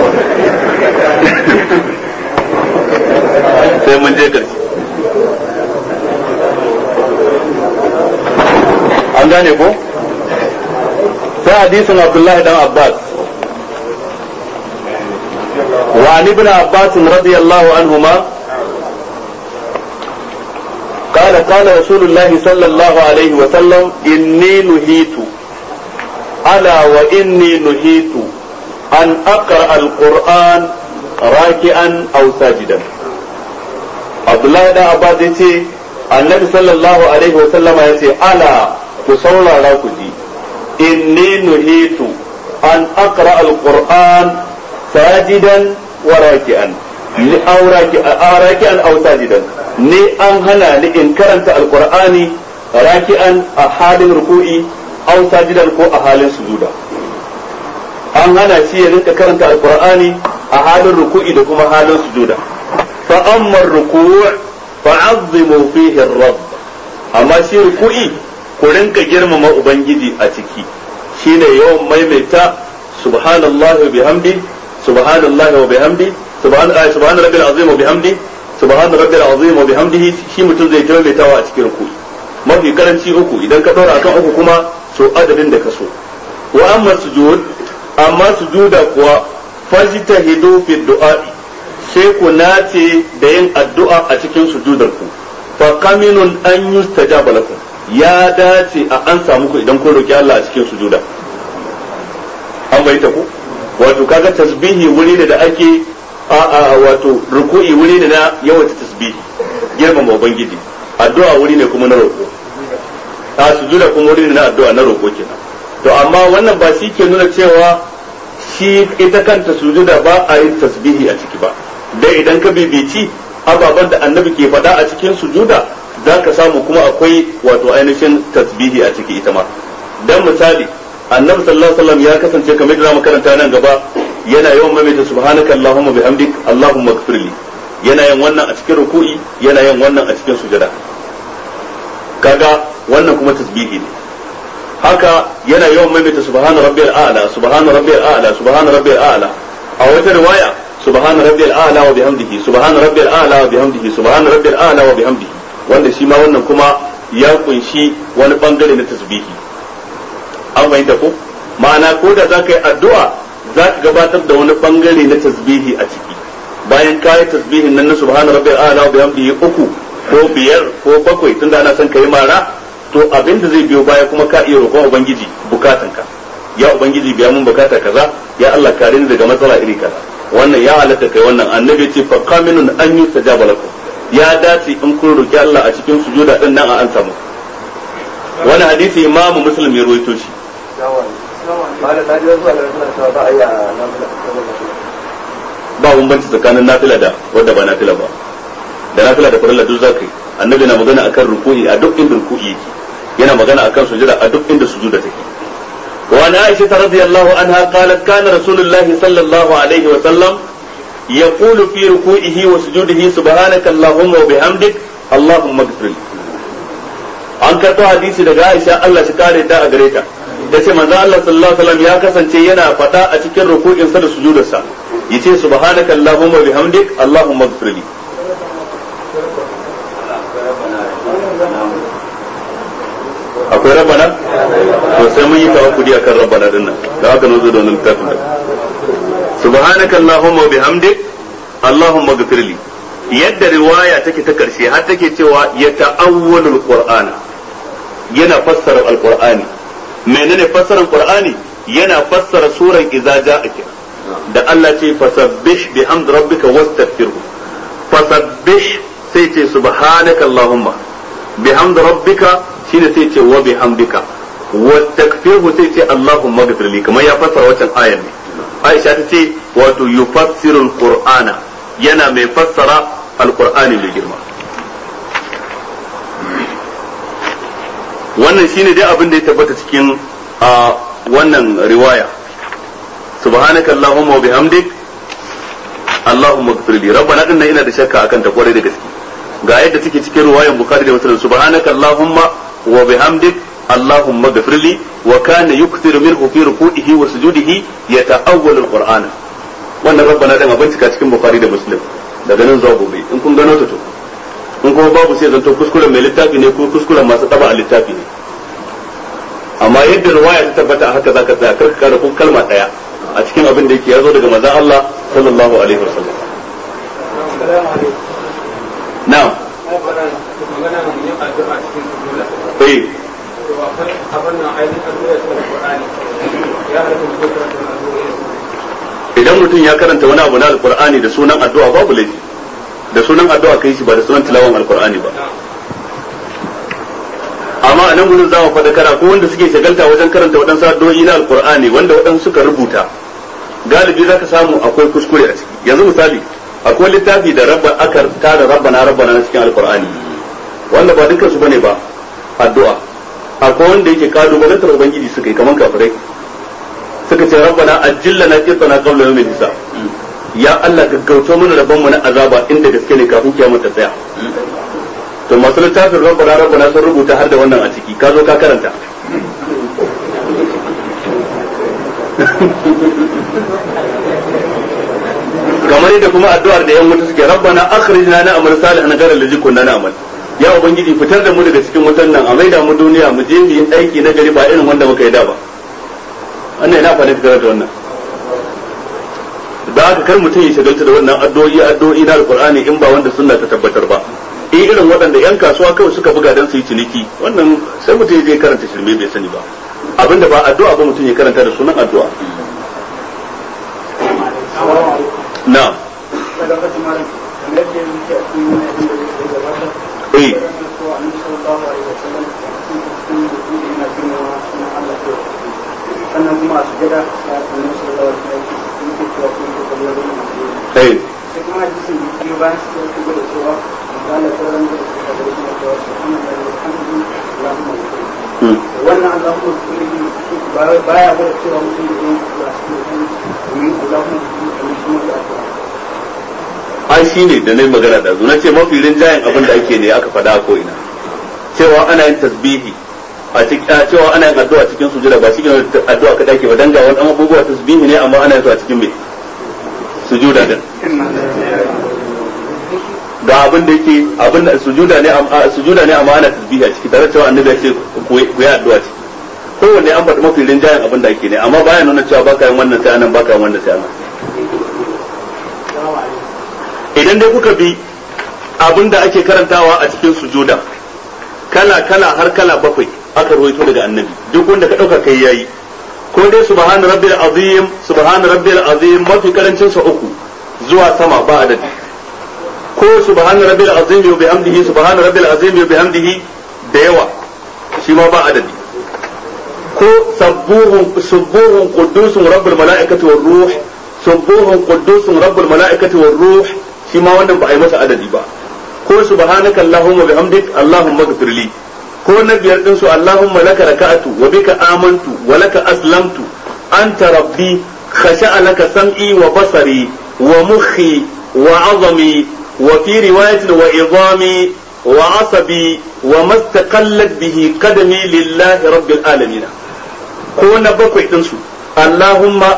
sai mun je karshe an gane ko sai hadisin Abdullahi dan Abbas wa an ibn Abbas radiyallahu anhuma قال قال رسول الله صلى الله عليه وسلم إني نهيت ألا وإني نهيت أن أقرأ القرآن راكعا أو ساجدا عبد الله بن عباس يقول النبي صلى الله عليه وسلم يقول ألا تصلى راكدي إني نهيت أن أقرأ القرآن ساجدا وراكعا أو راكعا أو ساجدا ni an hana ni in karanta alqur'ani raki'an a halin ruku'i aw sajidan ko a halin sujuda an hana shi ya rinka karanta alqur'ani a halin ruku'i da kuma halin sujuda fa amma ruku' fa'azzimu fihi ar-rabb amma shi ruku'i ku rinka girmama ubangiji a ciki shine yawan maimaita subhanallahi wa bihamdi subhanallahi wa bihamdi subhana rabbil azim wa bihamdi subhana rabbil azim wa bihamdihi shi mutum zai maimaitawa a cikin ruku'i mafi karanci uku idan ka daura akan uku kuma so adadin da ka so wa amma sujud amma sujuda kuwa fajtahidu fi du'a'i sai ku nace da yin addu'a a cikin sujudar ku fa qaminun an yustajaba lakum ya dace a an samu ku idan kun roki Allah a cikin sujuda an bayyana ku wato kaga tasbihi wuri da ake wato ruku'i wuri ne na yawaita tasbihi girmama ubangiji, addu'a wuri ne kuma na roƙo, a sujuda kuma wuri ne na addu'a na roƙo kenan. To amma wannan ba shi ke nuna cewa shi ita kanta sujuda ba a yin tasbihi a ciki ba, dai idan ka bibici ababen da annabi ke faɗa a cikin sujuda za ka samu kuma akwai wato ainihin tasbihi a ciki ita ma. Dan misali annabi sallallahu alaihi wasallam ya kasance kamar da zamu karanta nan gaba yana yawan maimaita subhanaka allahumma bihamdik allahumma ighfirli, yana yin wannan a cikin ruku'i, yana yin wannan a cikin sujada, kaga wannan kuma tasbihi ne. Haka yana yawan maimaita subhana rabbiyal a'la subhana rabbiyal a'la subhana rabbiyal a'la, a wata riwaya subhana rabbiyal a'la wa bihamdihi subhana rabbiyal a'la wa bihamdihi subhana rabbiyal a'la wa bihamdihi, wanda shi ma wannan kuma ya kunshi wani bangare na tasbihi. An bayyana ko ma'ana ko da zaka yi addu'a zaka gabatar da wani bangare na tasbihi a ciki, bayan ka yi tasbihin nan na subhana rabbiyal a'la wa bihamdihi 3 ko 5 ko 7 tunda ana son kai mara, to abinda zai biyo baya kuma ka iya roƙon ubangiji bukatanka, ya ubangiji biya mun bukata kaza, ya Allah kare ni daga matsala iri kaza. Wannan ya halatta kai wannan, annabi ce fa qaminun an yustajaba lakum, ya dace in kun roki Allah a cikin sujuda din nan a an samu. Wannan hadisi Imam Muslim ya rawaito shi. Ba bambanci tsakanin nafila da wanda ba nafila ba, da nafila da farilla duk zakai. Annabi na magana akan ruku'i a duk inda ruku'i yake, yana magana akan sujuda a duk inda sujuda take. Wa ana Aisha radhiyallahu anha qalat kana rasulullahi sallallahu alaihi wa sallam yaqulu fi ruku'ihi wa sujudihi subhanaka allahumma wa bihamdik allahumma ighfir li. An karto hadisi daga Aisha Allah shi kare ta a gare ta, tace manzo Allah sallallahu alaihi wasallam ya kasance yana fada a cikin ruku'in sa da sujudarsa, yace subhanaka allahumma wa bihamdik allahumma ighfir li. Akwai rabbana to sai mun yi tawakkuli akan rabbana din nan, da haka nazo da wannan littafin da subhanaka allahumma wa bihamdik allahumma ighfirli. Yadda riwaya take ta karshe har take cewa ya ta'awwalul qur'ana, yana fassara alqur'ani. Menene fassarar qur'ani? Yana fassara suran idza ja'aka da Allah ce fasabbih bihamdi rabbika wastaghfirhu. Fasabbih sai ce subhanaka allahumma, bihamdi rabbika shine sai ce wa bihamdika, wastaghfirhu sai ce allahumma ighfirli, kamar ya fassara wancan ayar ne. Aisha ta ce wato yufassirul qur'ana, yana mai fassara alqur'ani mai girma. Wannan shine dai abin da ya tabbata cikin wannan riwaya, subhanaka allahumma wa bihamdik allahumma ighfirli. Rabbana dinnan ina da shakka akan ta kwarai da gaske, ga yadda take cikin riwayan Bukhari da Muslim, subhanaka allahumma wa bihamdik allahumma ighfirli, wa kana yukthiru minhu fi ruku'ihi wa sujudihi yata'awwalu al-qur'ana. Wannan rabbana dan abin cika cikin Bukhari da Muslim daga nan zuwa gobe, in kun gano ta to, in kuma babu sai zanto kuskuren mai littafi ne ko kuskuren masu taba a littafi ne. Amma yadda riwaya ta tabbata a haka zaka tsaya, karka kara ko kalma daya a cikin abin da yake yazo daga manzon Allah sallallahu alaihi wasallam. Na'am. Idan mutum ya karanta wani abu na alkur'ani da sunan addu'a babu laifi, da sunan addu'a kai shi ba da sunan tilawan alkur'ani ba. Amma a nan gudun za mu faɗa ko wanda suke shagalta wajen karanta waɗansu addu'o'i na alkur'ani wanda waɗansu suka rubuta, galibi za ka samu akwai kuskure a ciki. Yanzu misali akwai littafi da aka tara rabbana na cikin alkur'ani, wanda ba dukkan su bane ba addu'a. Akwai wanda yake kalubalantar ubangiji suka yi kaman kafirai, suka ce rabbana ajillana qitana qabla yawmil hisab, ya Allah gaggauto mana rabban mu na azaba inda gaske ne kafin kiyama ta tsaya. To masu littafin rabbana sun rubuta har da wannan a ciki, ka zo ka karanta. Kamar yadda kuma addu'ar da yan wuta suke rabbana akhrijna na'mal salihan ghayra allazi kunna na'mal, ya ubangiji fitar da mu daga cikin wutan nan a maida mu duniya mu je mu yi aiki na gari ba irin wanda muka yi da ba. Wannan yana fara fitar da wannan. Da haka kar mutum ya shagalta da wannan addu'o'i na alqur'ani in ba wanda sunna ta tabbatar ba. In irin waɗanda yan kasuwa kawai suka buga dan su yi ciniki, wannan sai mutum ya je karanta shirme bai sani ba. Abinda ba addu'a ba mutum ya karanta da sunan addu'a. Na'am.
sannan kuma a sujada da annabi sallallahu alaihi wasallam yake cewa kun ko kallo da mutum sai kuma hadisin da ke bayan sai ku ga cewa Allah sauran da suka da shi da cewa subhanallahi walhamdulillahi wannan Allahumma baya ga cewa mutum da yin Allahumma
ai shi ne da nayi magana da na ce mafi rinjayen abin da ake ne aka faɗa ko ina cewa ana yin tasbihi a cikin cewa ana yin addu'a cikin sujuda ba cikin addu'a kada ke ba dan ga wani abubuwa tasbihi ne amma ana yin su a cikin me sujuda din ga abin da yake abin da sujuda ne amma ana tasbihi a ciki tare da cewa annabi ya ce ku yi addu'a ciki kowanne an faɗi mafi rinjayen abin da ake ne amma baya nuna cewa baka yin wannan sai anan baka yin wannan sai anan idan dai kuka bi abin da ake karantawa a cikin sujuda kala har kala bakwai aka ruwaito daga annabi duk wanda ka dauka kai yayi ko dai subhana rabbil azim mafi karancin sa uku zuwa sama ba adadi ko subhana rabbil azim wa bihamdihi subhana rabbil azim wa bihamdihi da yawa shi ma ba adadi ko subuhun quddusun rabbul malaikati war ruh subuhun quddusun rabbul malaikati war ruh shi ma wannan ba a yi masa adadi ba ko subhanaka allahumma bihamdik allahumma ighfirli ko na biyar din su allahumma laka raka'atu wa bika amantu wa laka aslamtu anta rabbi khasha'a laka sam'i wa basari wa mukhi wa 'azami wa fi riwayatin wa idami wa 'asabi wa mastaqallat bihi qadami lillahi rabbil alamin ko na bakwai din su allahumma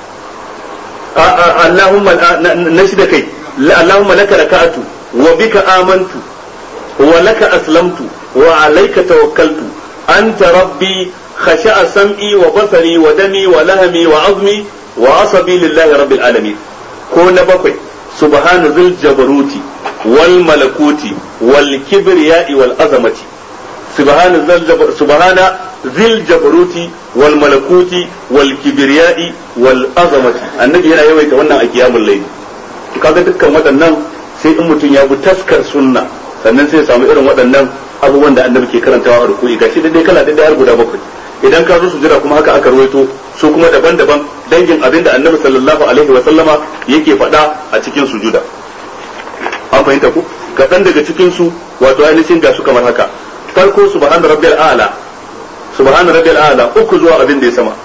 nashida kai اللهم لك ركعت وبك آمنت ولك أسلمت وعليك توكلت أنت ربي خشع سمعي وبصري ودمي ولهمي وعظمي وعصبي لله رب العالمين كون بقي سبحان ذي الجبروت والملكوت والكبرياء والعظمة سبحان ذي الجبروت والملكوت والكبرياء والعظمة النبي هنا يويت وانا أيام الليل kaga dukkan waɗannan sai in mutum ya bi taskar sunna sannan sai ya samu irin waɗannan abubuwan da annabi ke karantawa a ruku'i gashi dai kala dai har guda bakwai idan ka zo sujada kuma haka aka rawaito su kuma daban-daban dangin abin da annabi sallallahu alaihi wa sallama yake faɗa a cikin sujuda an fahimta ku kaɗan daga cikin su wato ainihin ga su kamar haka farko subhana rabbil a'la uku zuwa abin da ya sama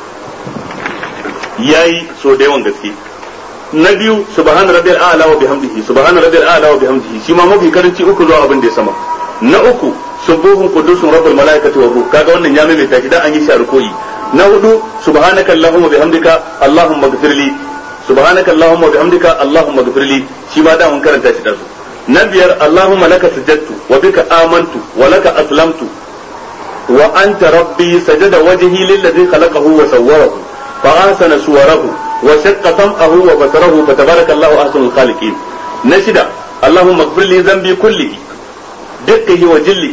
yayi so da yawan gaske na biyu subhana rabbil a'la wa bihamdihi subhana rabbil a'la wa bihamdihi shi ma mafi karanci uku zuwa abin da ya sama na uku subuhun qudusun rabbul malaikati war ruh kaga wannan ya maimaita shi dan an yi sharkoyi na hudu subhanaka allahumma bihamdika allahumma ighfirli subhanaka allahumma bihamdika allahumma ighfirli shi ma da mun karanta shi da su na biyar allahumma laka sajadtu wa bika amantu wa laka aslamtu wa anta rabbi sajada wajhi lilladhi khalaqahu wa sawwarahu fa ahsana suwarahu وشق سمعه وبصره فتبارك الله احسن الخالقين نشدا اللهم اغفر لي ذنبي كله دقه وجله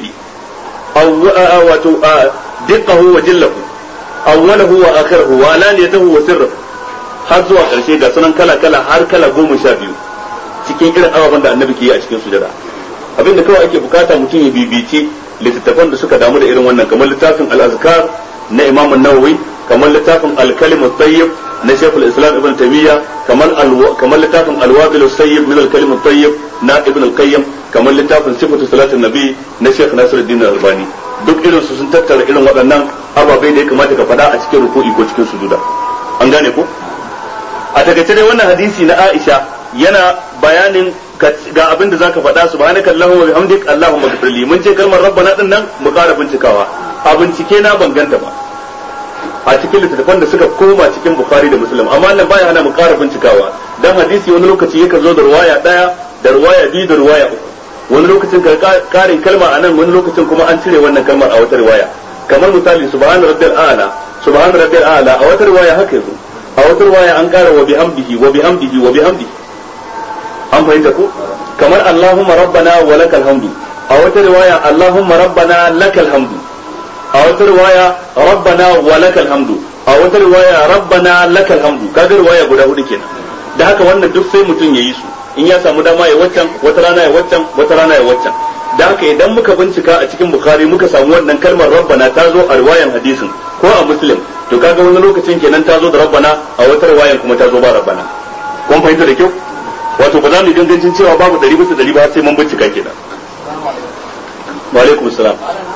دقه وجله اوله واخره وعلانيته وسره har zuwa karshe ga sunan kala har kala 12 cikin irin ababen da annabi ke yi a cikin sujada abinda kawai ake bukata mutum ya bibici littattafan da suka damu da irin wannan kamar littafin al-azkar na imam an-nawawi kamar littafin al-kalim at-tayyib na Sheikhul Islam Ibn Taymiyyah kamar littafin Al-Wabil As-Sayyib min Al-Kalim At-Tayyib na Ibn Al-Qayyim kamar littafin Sifatu Salatin Nabi na Sheikh Nasiruddin Al-Albani duk irin su sun tattara irin waɗannan ababai da ya kamata ka faɗa a cikin ruku'i ko cikin sujuda an gane ko a takaice dai wannan hadisi na Aisha yana bayanin ga abin da zaka faɗa subhanaka allahumma wa bihamdik allahumma ighfirli mun ce kalmar rabbana din nan mu ƙara bincikawa a bincike na banganta ba a cikin littattafan da suka koma cikin Bukhari da Muslim amma nan baya hana mu ƙara bincikawa dan hadisi wani lokaci yakan zo da ruwaya daya da ruwaya biyu da ruwaya uku wani lokacin karin kalma a nan wani lokacin kuma an cire wannan kalmar a wata riwaya kamar misali subhana rabbil a'la a wata riwaya haka yazo a wata riwaya an ƙara wa bihamdihi an fahimta ko kamar allahumma rabbana wa lakal hamdu a wata riwaya allahumma rabbana lakal hamdu a wata riwaya rabbana wa lakal hamdu a wata riwaya rabbana lakal hamdu kaga riwaya guda hudu kenan da haka wannan duk sai mutum yayi su in ya samu dama ya waccan, wata rana ya waccan, wata rana ya waccan. Da haka idan muka bincika a cikin Bukhari muka samu wannan kalmar rabbana ta zo a riwayan hadisin ko a Muslim, to kaga wani lokacin kenan ta zo da rabbana, a wata riwayan kuma ta zo ba rabbana. Kun fahimta da kyau? Wato ba za mu gangancin cewa babu 100% ba sai mun bincika kenan. Wa alaikum salam.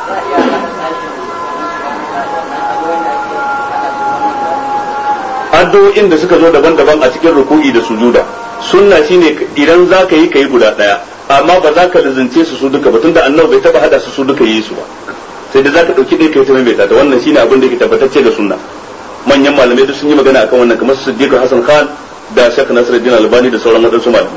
Addu'o'in da suka zo daban-daban a cikin ruku'i da sujuda, sunna shine idan za ka yi guda daya, amma ba za ka lizince su duka ba, tunda annabi bai taba hada su duka yi su ba, sai da za ka dauki ɗaya kai ta maimaita ta. Wannan shine abin da ke tabbatacce da sunna. Manyan malamai duk sun yi magana akan wannan, kamar su Siddiq Hassan Khan da Sheikh Nasiruddin Albani da sauran wadansu malamai.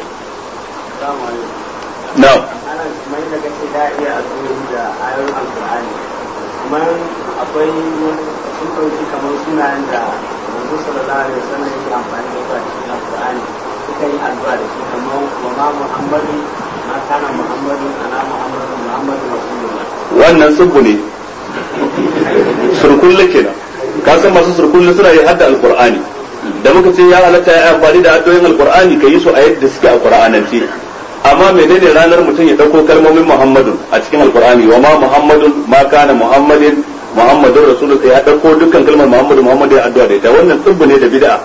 Na'am.
Ana mai da kace da iya addu'o'i da ayoyin Alqur'ani. Kuma akwai sun dauki kamar sunayen da Manzo sallallahu alaihi wasallam yake amfani da su a cikin Alqur'ani. Suka yi addu'a da shi kamar wa ma Muhammadin ma kana Muhammadin ana Muhammadin Rasulullah.
Wannan subbu ne. Surkulle kenan. Ka san masu surkulle suna yi hadda Alqur'ani. Da muka ce ya halatta ya amfani da addu'o'in Alqur'ani ka yi su a yadda suke a Qur'anance. Amma menene ranar mutum ya dauko kalmomin Muhammadun a cikin Alqur'ani, wa ma Muhammadun ma kana Muhammadin Muhammadur Rasulullah, ya dauko dukkan kalmar Muhammad ya addu'a da ita. Wannan tsubbu ne da bid'a.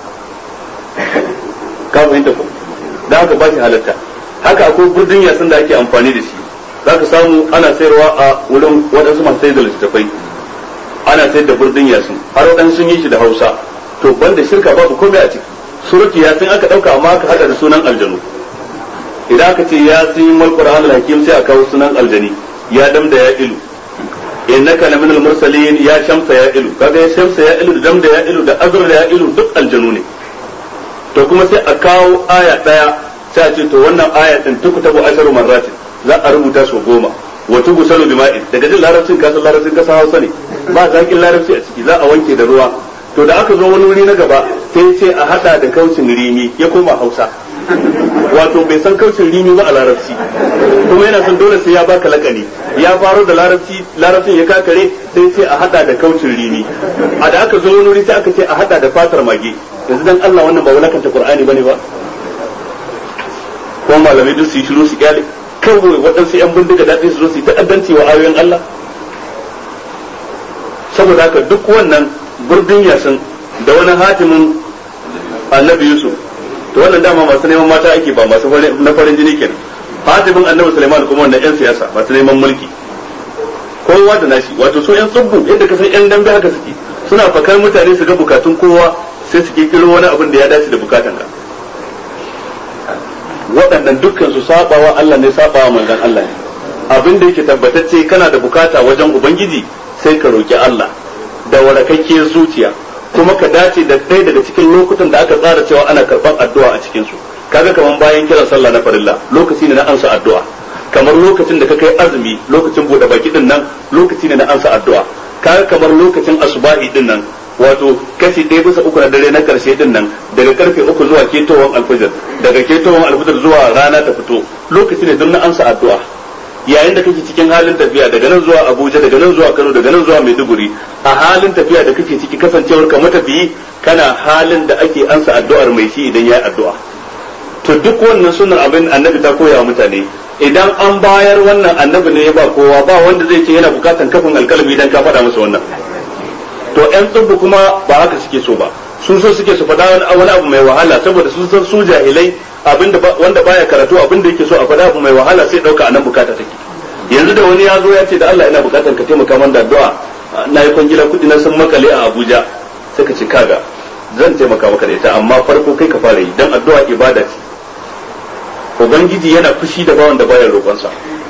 Ka fahimta ko? Da haka ba shi halatta. Haka akwai burdin yasin da ake amfani da shi. Zaka samu ana sayarwa a wurin wadansu masu sayar da littattafai. Ana sayar da burdin yasin. Har wadansu sun yi shi da Hausa. To banda shirka babu komai a ciki. Surati yasin aka dauka amma aka hada da sunan aljanu. Idan aka ce yasin wal Qur'an al-Hakim sai aka kawo sunan aljani. Ya damda ya ilu. Innaka lamin al-mursalin ya shamsa ya ilu. Kaga ya shamsa ya ilu da damda ya ilu da azra ya ilu duk aljanu ne. To kuma sai a kawo aya daya sai a ce to wannan aya din tukutabu asharu marratin, za a rubuta su 10. Wa tugusalu bima'in, daga jin larabcin kasa Hausa ne, ba zakin larabci a ciki, za a wanke da ruwa. To da aka zo wani wuri na gaba sai ce a hada da kaucin rimi, ya koma Hausa. Wato bai san kaucin rimi ba a larabci, kuma yana son dole sai ya baka lakani. Ya faro da larabcin ya kakare sai ce a hada da kaucin rimi. A da aka zo wani wuri sai aka ce a hada da fatar mage. Yanzu dan Allah wannan ba wulakanta Qur'ani bane ba? Ko malamai duk su yi shiru su kyale, kawai waɗansu 'yan bindiga daɗi su zo su yi ta'addanci wa ayoyin Allah. Saboda haka duk wannan burdin yasin da wani hatimin Annabi Yusuf, to wannan dama masu neman mata ake ba masu na farin jini kenan. Hatimin Annabi Sulaiman kuma wannan 'yan siyasa masu neman mulki, kowa da nashi. Wato su 'yan tsubbu yadda ka san 'yan dambe haka suke, suna fakar mutane su ga bukatun kowa sai su kiro wani abin da ya dace da bukatan ka. Waɗannan dukkan su sabawa Allah ne, sabawa manzon Allah ne. Abin da yake tabbatacce kana da bukata wajen ubangiji sai ka roki Allah da warakakkiyar zuciya, kuma ka dace da ɗaya daga cikin lokutan da aka tsara cewa ana karɓar addu'a a cikin su. Kaga kaman bayan kiran sallah na farilla lokaci ne na ansa addu'a, kamar lokacin da ka kai azumi lokacin bude baki din nan lokaci ne na ansa addu'a. Kaga kamar lokacin asubahi din nan, wato kashi 1/3 na dare na karshe din nan, daga karfe 3 zuwa ketowar alfajir, daga ketowar alfajir zuwa rana ta fito, lokaci ne don na ansa addu'a. Yayin da kake cikin halin tafiya daga nan zuwa Abuja, daga nan zuwa Kano, daga nan zuwa Maiduguri, a halin tafiya da kake ciki kasancewar ka matafiyi, kana halin da ake ansa addu'ar mai shi idan yayi addu'a. To duk wannan sunan abin annabi ta koya wa mutane, idan an bayar wannan annabi ne ya ba kowa, ba wanda zai ce yana bukatan kafin alkalami idan ka faɗa masa wannan. To ƴan tsubbu kuma ba haka suke so ba, sun so suke su faɗa wani abu mai wahala, saboda sun san su jahilai wanda baya karatu abin da yake so a faɗa abu mai wahala sai ɗauka a nan bukata take. Yanzu da wani ya zo ya ce da Allah ina bukatan ka taimaka man da addu'a, na yi kwangila kuɗi na sun makale a Abuja, sai ka ce kaga zan taimaka maka da ita, amma farko kai ka fara yi, dan addu'a ibada ce. Ubangiji yana fushi da bawan da baya roƙonsa,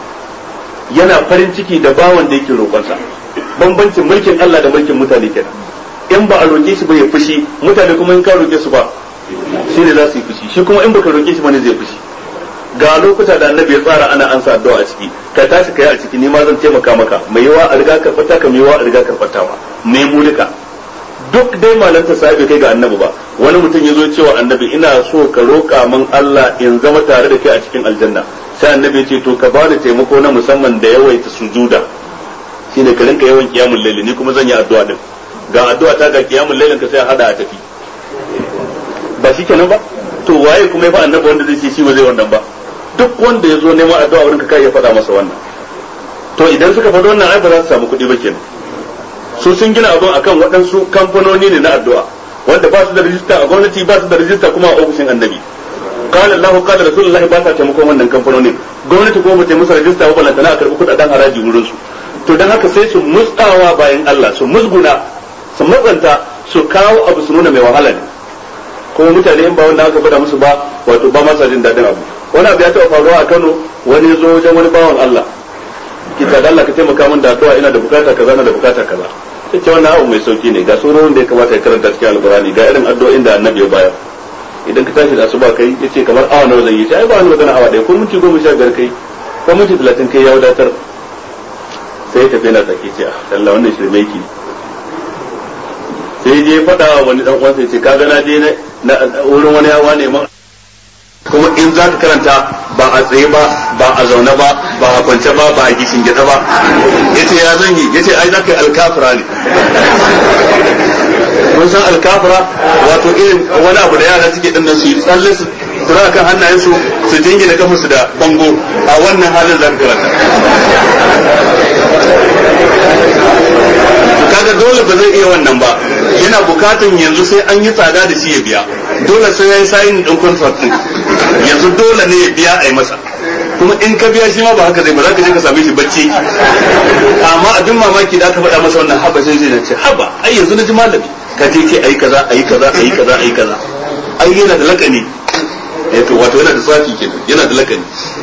yana farin ciki da bawan da yake roƙonsa. Bambancin mulkin Allah da mulkin mutane kenan. In ba a roƙe shi ba ya fushi, mutane kuma in ka roƙe su ba shi ne za su yi fushi, shi kuma in baka roƙe shi ba ne zai fushi. Ga lokuta da annabi ya tsara ana ansa addu'a a ciki, ka tashi ka yi a ciki, ni ma zan taimaka maka, mai yawa a riga karɓata ka, mai yawa a riga karɓatawa, mai mulika. Duk dai malanta sahibi kai ga annabi ba, wani mutum ya zo cewa annabi ina so ka roƙa min Allah in zama tare da kai a cikin aljanna. Sai annabi ya ce to ka bani taimako na musamman da yawaita sujuda, shine ka rinka yawan qiyamul layl, ni kuma zan yi addu'a din. Ga addu'a ta ga qiyamul laylin ka sai hada a tafi, ba shi kenan ba. to waye kuma ya fa annabi wanda zai ce shi ba zai wannan ba? duk wanda ya zo neman addu'a wurin ka ya faɗa masa wannan. To idan suka faɗi wannan ai ba za su samu kuɗi ba kenan. Su sun gina abin akan waɗansu kamfanoni ne na addu'a wanda ba su da rijista a gwamnati, ba su da rijista kuma a ofishin annabi. qala Allah qala Rasulullahi ba ta taimakon wannan kamfanonin, gwamnati kuma ba ta musu rijista ba balantana a karɓi kuɗaɗen haraji wurin su. To dan haka sai su mutsawa bayan Allah, su musguna, su matsanta, su kawo abu su nuna mai wahala ne. Kuma mutane in ba wannan aka faɗa musu ba, wato ba masa jin daɗin abu. Wani abu ya taɓa faruwa a Kano, wani ya zo wajen wani bawan Allah, kita da Allah ka taimaka min da addu'a, ina da bukata kaza, ina da bukata kaza. Sai ce wannan abu mai sauki ne, ga surorin da ya kamata ya karanta cikin Alqur'ani, ga irin addu'o'in da Annabi ya bayar. Idan ka tashi da asuba kai, yace kamar awa nawa zan yi, sai ba wani magana awa ɗaya, ko minti 15 kai, ko minti 30 kai ya wadatar. Sai ya tafi yana tsaki ce, Allah wannan shirme ki. Sai je faɗa wani dan uwansa yace kaga na je na wurin wani yawa ne ma, kuma in za ka karanta ba a tsaye ba, ba a zaune ba, ba a kwance ba, ba a gishin gida ba. Yace ya zan yi, yace ai za ka yi alkafira ne. Kun san alkafira wato irin wani abu da yara suke dinnan su yi tsalle su tura kan hannayensu su jingina kafarsu da bango, a wannan halin za ka karanta. Kaga dole ba zai iya wannan ba, yana bukatun yanzu sai an yi tsada da shi ya biya, dole sai ya yi sayin ɗin contract ɗin, yanzu dole ne ya biya a yi masa, kuma in ka biya shi ma ba haka zai ba, za ka je ka same shi bacci. Amma abin mamaki da aka faɗa masa wannan haba sai zai ce haba ai yanzu na ji malami ka je ke ayi kaza ayi kaza ayi kaza ayi kaza, ai yana da lakani, to wato yana da tsafi kenan, yana da lakani.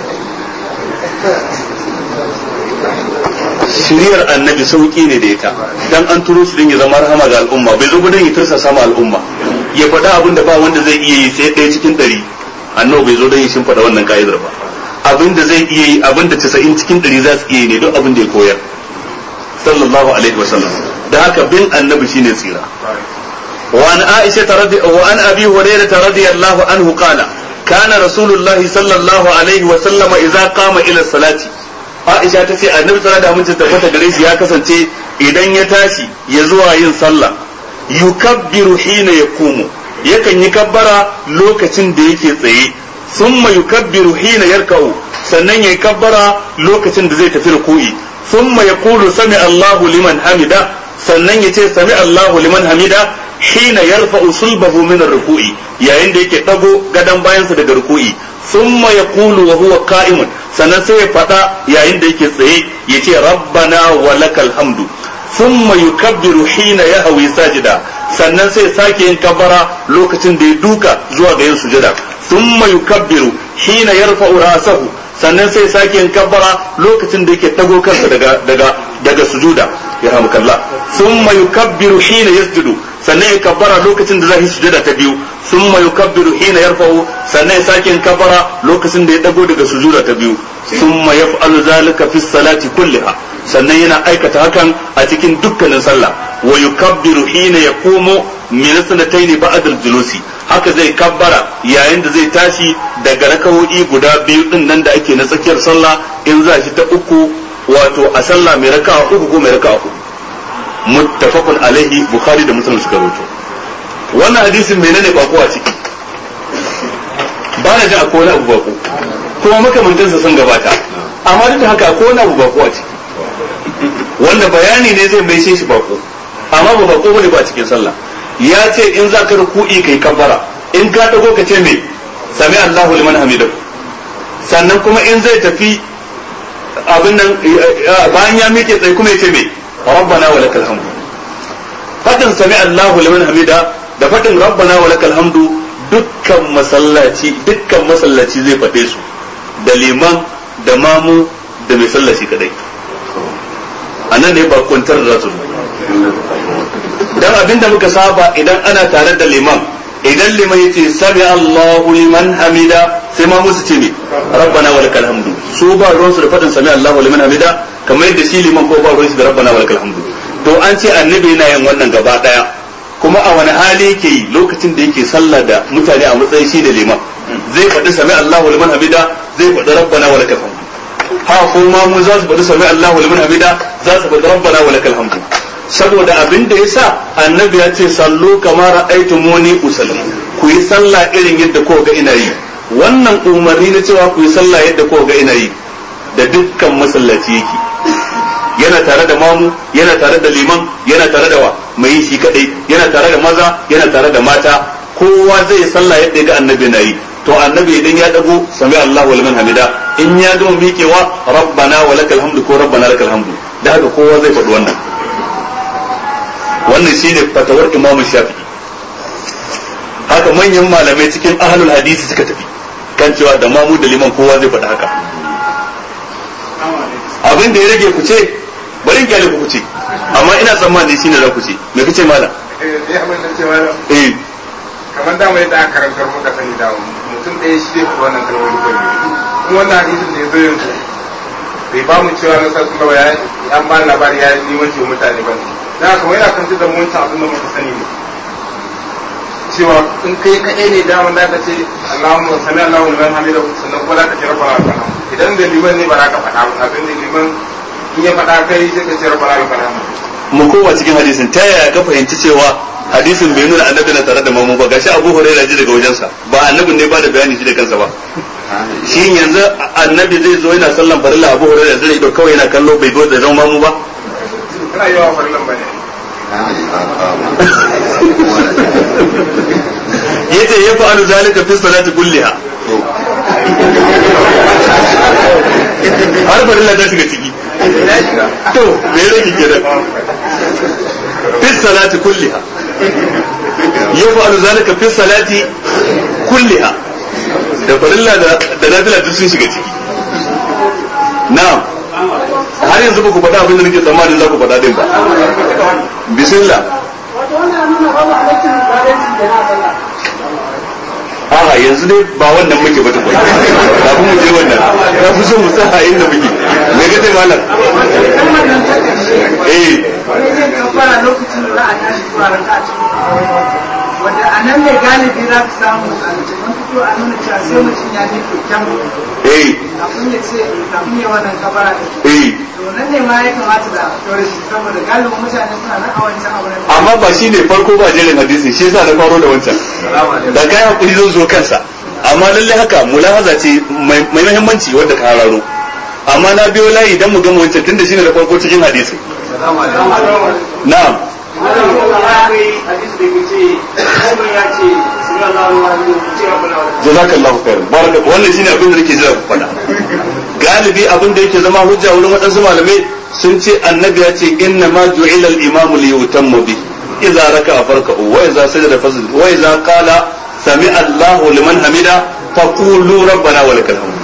Shiriyar annabi sauki ne da ita, dan an turo shi din ya zama rahama ga al'umma, bai zo gudan ya tursa sama al'umma ya faɗa abin da ba wanda zai iya yi sai ɗaya cikin 100. Annabi bai zo dan ya shimfaɗa wannan ka'idar ba, abin da zai iya yi, abin da 90 cikin 100 za su iya yi ne, don abin da ya koyar sallallahu alaihi wasallam. Da haka bin annabi shine tsira. وعن عائشة وعن أبي هريرة رضي الله عنه قال كان رسول الله صلى الله عليه وسلم إذا قام إلى الصلاة. Aisha ta ce annabi sallallahu alaihi wasallam tabbata gare shi ya kasance idan ya tashi ya zuwa yin sallah yukabbiru hina yaqumu, yakan yi kabbara lokacin da yake tsaye, thumma yukabbiru hina yarka'u, sannan yayi kabbara lokacin da zai tafi ruku'i, thumma yaqulu sami Allahu liman hamida, sannan yace sami Allahu liman hamida hina yarfa'u sulbahu min ar-ruku'i, yayin da yake dago gadan bayansa daga ruku'i, thumma yaqulu wa huwa qa'imun, sannan sai ya fada yayin da yake tsaye yace rabbana wa lakal hamdu, thumma yukabbiru hina yahwi sajida, sannan sai sake yin kabbara lokacin da ya duka zuwa ga yin sujada, thumma yukabbiru hina yarfa'u ra'sahu, sannan sai sake yin kabbara lokacin da yake dago kansa daga sujuda, yarhamukallah, thumma yukabbiru hina yasjudu, sannan ya kabbara lokacin da zai sujada ta biyu, thumma yukabbiru hina yarfa'u, sannan ya sake yin kabbara lokacin da ya dago daga sujuda ta biyu, thumma yaf'alu zalika fi salati kulliha, sannan yana aikata hakan a cikin dukkanin sallah. Wa yukabbiru hina yaqumu min sanatayn ba'da al-julusi, haka zai kabbara yayin da zai tashi daga rakawoyi guda biyu din nan da ake na tsakiyar sallah, in za shi ta uku, wato a sallah mai raka'a uku ko mai raka'a uku. Muttafaqun alaihi, Bukhari da Muslim suka rawaito. Wannan hadisin menene bako a ciki? Ba na jin akwai wani abu bako, kuma makamantansa sun gabata, amma duk da haka akwai wani abu bako a ciki wanda bayani ne zai mai shi bako, amma ba bako bane ba cikin sallah. Ya ce in za ka ruku'i kai kabbara, in ka dago ka ce me sami Allahu liman hamidahu, sannan kuma in zai tafi abin nan bayan ya miƙe tsaye kuma ya ce me rabbana wa lakal hamdu. Fadin sami Allahu liman hamida da fadin rabbana wa lakal hamdu dukkan masallaci zai faɗe su, da liman da mamu da mai sallaci kadai. Anan ne ba kwantar da su, dan abinda muka saba idan ana tare da liman, idan liman yace sami Allahu liman hamida, sai ma musu ce me rabbana wa lakal hamdu. Su ba ruwan su da fadin sami Allahu liman hamida, kamar yadda shi liman ko ba ruwan su da rabbana wa lakal hamdu. To an ce annabi yana yin wannan gaba daya, kuma a wani hali yake yi? Lokacin da yake sallah da mutane a matsayin shi da liman, zai faɗi sami Allahu liman hamida, zai faɗi rabbana wa lakal hamdu. Ha kuma mu za su faɗi sami Allahu liman hamida, za su faɗi rabbana wa lakal hamdu. saboda abin da yasa annabi ya ce sallu kama ra'aytumuni usalli, ku yi sallah irin yadda ko ga ina yi. Wannan umarni na cewa ku yi sallah yadda ko ga ina yi da dukkan masallaci yake, yana tare da mamu, yana tare da liman, yana tare da mai yi shi kadai, yana tare da maza, yana tare da mata, kowa zai sallah yadda ga annabi na yi. To annabi idan ya dago sami Allahu liman hamida, in ya gama miƙewa rabbana wa lakal hamdu ko rabbana lakal hamdu, da haka kowa zai faɗi wannan. Wannan shine fatawar Imam Shafi'i. Haka manyan malamai cikin ahlul hadisi suka tafi kan cewa da mamu da liman kowa zai faɗi haka. Abin da ya rage ku ce bari in kyale ku ce, amma ina tsammani shine za ku ce. Me kace malam?
Kamar da mai da karantar muka sani da mutum ɗaya shi zai wannan kalmomi ko kuma wannan hadisin da ya zo yanzu bai ba mu cewa na sassu lawa ya an ba labari ya yi limanci wa mutane ba ne. Da kamar yana kan da wancan abin da muka sani ne cewa in kai kaɗai ne daman da ka ce Allahumma sami Allahu liman hamida sannan kuma za ka ce rabbana lakal hamd. Idan da liman ne ba za ka faɗa ba, abin da liman in ya faɗa kai sai ka ce rabbana lakal hamd.
Mu koma cikin hadisin, ta yaya ka fahimci cewa hadisin bai nuna annabi na tare da mamu ba? Gashi Abu Hurairah ji daga wajensa, ba annabin ne ba da bayani shi da kansa ba. Shi yanzu annabi zai zo yana sallan farilla, Abu Hurairah zai ido kawai yana kallo, bai zo da zama mamu ba?
Kana yawa farillan ba ne.
Yace ya fa'alu zalika fi salati kulliha. Har farilla ta shiga ciki. To me rage kenan? Fi salati kulliha. Yaf'alu zalika fi salati kulliha. Da farilla da nafila duk sun shiga ciki. Na'am. Har yanzu ba ku faɗa abin da nake tsammanin za ku faɗa din ba. Bismillah.
wato wannan nuna babu halittar zalunci da na sallah.
A'a yanzu dai ba wannan muke ba tukun. Kafin mu je wannan. Ka fi so mu tsaya inda muke. Me ga dai malam?
Wani zai kafara lokacin da za a tashi zuwa raka'a cikin wanda a nan ne galibi za ka samu a cikin fito a nuna cewa sai mutum ya ne kyan kafin ya ce kafin ya wannan kabara da ke to nan ne ma ya kamata da dole shi saboda galibin mutane suna nan a wancan abu ne.
Amma ba shi ne farko ba jerin hadisi, shi yasa na faro da wancan da kai hakuri zan zo kansa, amma lalle haka mulahaza ce mai muhimmanci wanda ka hararo, amma na biyo layi dan mu gama wancan tunda shine da farko cikin hadisi. Na'am. Jazakallahu khair. Baraka, wannan shine abin da nake jira ku faɗa. Galibi abin da yake zama hujja wurin waɗansu malamai sun ce annabi ya ce inna ma ju'ila al-imamu li yutamma bi idza raka'a farka'u wa idza sajada fasjudu wa idza qala sami Allahu liman hamida faqulu rabbana wa lakal hamd.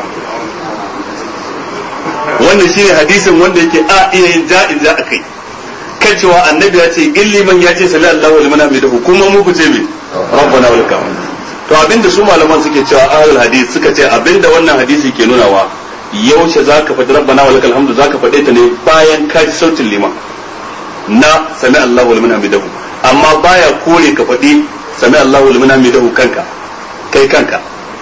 Wannan shine hadisin wanda yake a iya yin ja'in ja akai kan cewa annabi ya ce in liman ya ce sami Allahu liman hamidahu kuma mu ku ce me rabbana wa lakal hamd. To abinda su malaman suke cewa ahlul hadith suka ce abinda wannan hadisi ke nunawa yaushe zaka faɗi rabbana wa lakal hamdu zaka faɗe ta ne bayan ka ji sautin liman na sami Allahu liman hamidahu, amma baya kore ka faɗi sami Allahu liman hamidahu kanka kai kanka.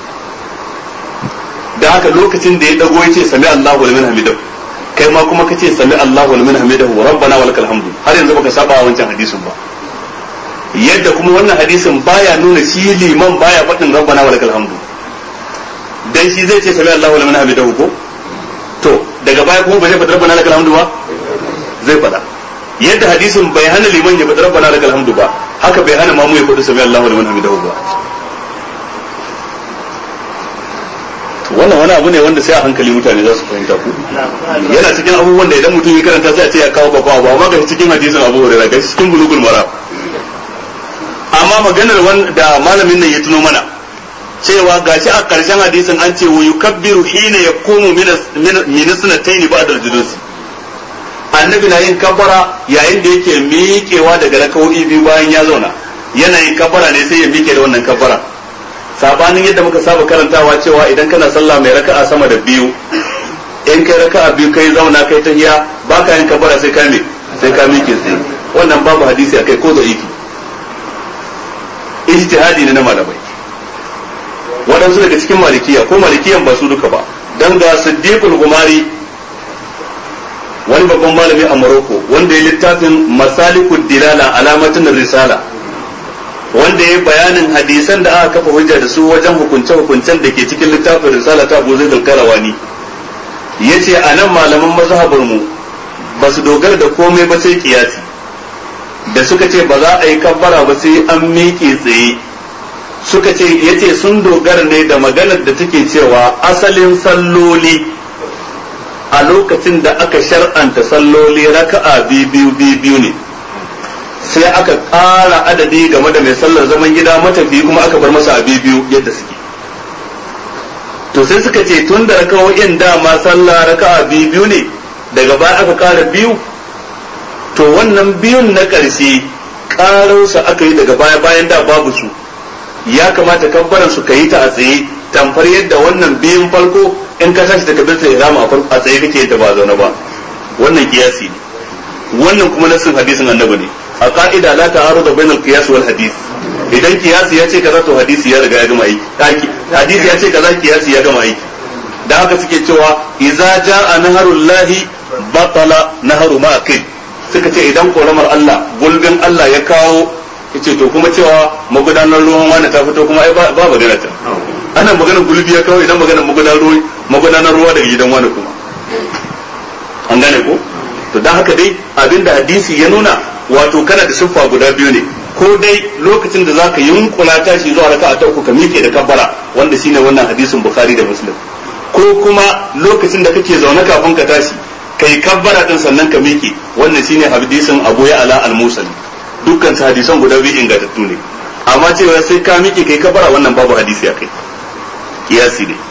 Da haka lokacin da ya dago ya ce sami Allahu liman hamidahu kai ma kuma kace sami Allahu liman hamidahu rabbana wa lakal hamdu, har yanzu baka saba wancan hadisin ba. Yadda kuma wannan hadisin baya nuna shi liman baya faɗin rabbana wa lakal hamdu, dan shi zai ce sami Allahu liman hamidahu ko to daga baya kuma ba zai faɗi rabbana lakal hamdu ba, zai faɗa. Yadda hadisin bai hana liman ya faɗi rabbana lakal hamdu ba, haka bai hana mamu ya faɗi sami Allahu liman hamidahu ba. Wannan wani abu ne wanda sai a hankali mutane za su fahimta ku. Yana cikin abubuwan da idan mutum ya karanta sai a ce ya kawo babba abu, amma ga cikin hadisin Abu Hurairah ga cikin bulugul maram. Amma maganar wanda malamin nan ya tuno mana cewa gashi a karshen hadisin an ce wa yukabbiru hina yaqumu min sunnatayn ba'da al-julus. Annabi na yin kabbara yayin da yake miƙewa daga raka'o'i biyu bayan ya zauna, yana yin kabbara ne sai ya miƙe da wannan kabbara. Sabanin yadda muka saba karantawa cewa idan kana sallah mai raka'a sama da biyu, in kai raka'a biyu kai zauna kai tahiya baka yin kabbara sai ka miƙe sai. Wannan babu hadisi akai ko da'ifi. Ijtihadi ne na malamai. Waɗansu daga cikin malikiya ko malikiyan ba su duka ba, dan ga Siddiqul Gumari wani babban malami a Morocco wanda ya littafin Masalikud Dilala alamatin risala, wanda ya bayanin hadisan da aka kafa hujja da su wajen hukunce-hukuncen da ke cikin littafin risala ta Abu Zaid al-Qarawani. Yace anan malaman mazhabar mu ba su dogara da komai ba sai kiyasi, da suka ce ba za a yi kabbara ba sai an miƙe tsaye. Suka ce yace sun dogara ne da maganar da take cewa asalin salloli a lokacin da aka shar'anta salloli raka'a biyu ne, sai aka ƙara adadi game da mai sallar zaman gida matafi kuma aka bar masa a biyu yadda suke. To sai suka ce tun da raka'o'in dama sallah raka'a biyu ne, daga baya aka ƙara biyu, to wannan biyun na ƙarshe ƙararsa aka yi daga baya bayan da babu su, ya kamata kabbaran su ka yi ta a tsaye tamfar yadda wannan biyun farko in ka tashi daga bin ihrama a tsaye kake yadda ba zaune ba. Wannan kiyasi ne, wannan kuma nassin hadisin annabi ne. A ka'ida la ta'arudu bainal qiyas wal hadith, idan kiyasi ya ce kaza to hadisi ya riga ya gama aiki, hadisi ya ce kaza kiyasi ya gama aiki. Da haka suke cewa idza jaa naharullahi batala naharu ma'aqil, suka ce idan koramar Allah gulbin Allah ya kawo yace to kuma cewa magudanar ruwan wani ta fito kuma ai ba magana ta, ana maganar gulbi ya kawo idan maganar magudanar ruwa daga gidan wani kuma an gane ko. To dan haka dai abinda hadisi ya nuna wato kana da siffa guda biyu ne, ko dai lokacin da zaka yunkula tashi zuwa raka'a ta uku ka miƙe da kabbara wanda shine wannan hadisin Bukhari da Muslim, ko kuma lokacin da kake zaune kafin ka tashi kai kabbara din sannan ka miƙe, wannan shine hadisin Abu Ya'la al-Musali. Dukkan hadisan guda biyu ingantattu ne, amma cewa sai ka miƙe kai kabbara wannan babu hadisi akai, kiyasi ne.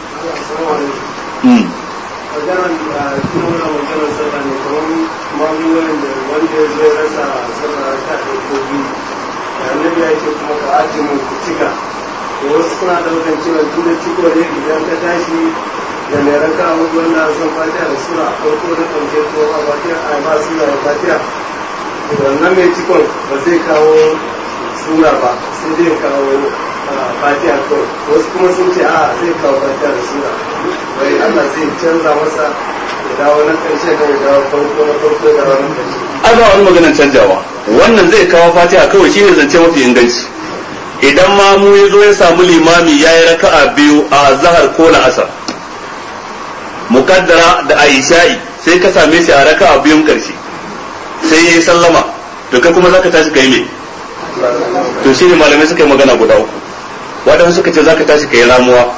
wanda ya zo rasa sallar ta ko biyu annabi ya ce kuma ka aje mu ku cika, to wasu suna daukan cewa tun da ciko ne idan ka tashi da mai raka a hudu wanda san fatiha da sura a farko da ƙarshe ko a fatiha a ba sura da fatiha, wannan mai cikon ba zai kawo sura ba sai zai kawo fatiha kawai. Wasu kuma sun ce a zai kawo fatiha da sura, wai Allah zai canza masa dawo na karshe da dawo farko na farko da wani karshe.
Ai ba wani maganar canjawa, wannan zai kawo fatiha kawai shine zance mafi inganci. Idan ma mu ya zo ya samu limami ya yi raka'a biyu a zahar ko na asar, mukaddara da aisha'i sai ka same shi a raka'a biyun karshe sai ya yi sallama, to kai kuma zaka tashi kai me? To shine malamai suka yi magana guda uku, waɗansu suka ce zaka tashi kai ramuwa.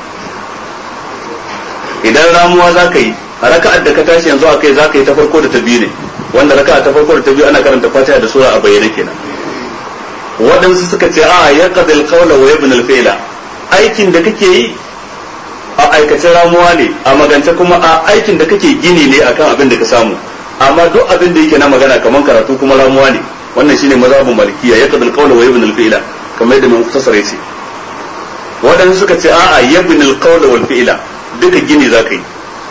Idan ramuwa zaka yi a raka'ar da ka tashi yanzu akai zaka yi ta farko da ta biyu ne, wanda raka'a ta farko da ta biyu ana karanta Fatiha da sura a bayyane kenan. Waɗansu suka ce a ya qadil qawla wa yabn al-fi'la, aikin da kake yi a aikace ramuwa ne, a magance kuma a aikin da kake gini ne akan abin da ka samu, amma duk abin da yake na magana kaman karatu kuma ramuwa ne. Wannan shine mazhabin Malikiyya, ya qadil qawla wa yabn al-fi'la, kamar yadda mai muktasar yace. Waɗansu suka ce a'a yabn al-qawla wal fi'la, duka gini zaka yi.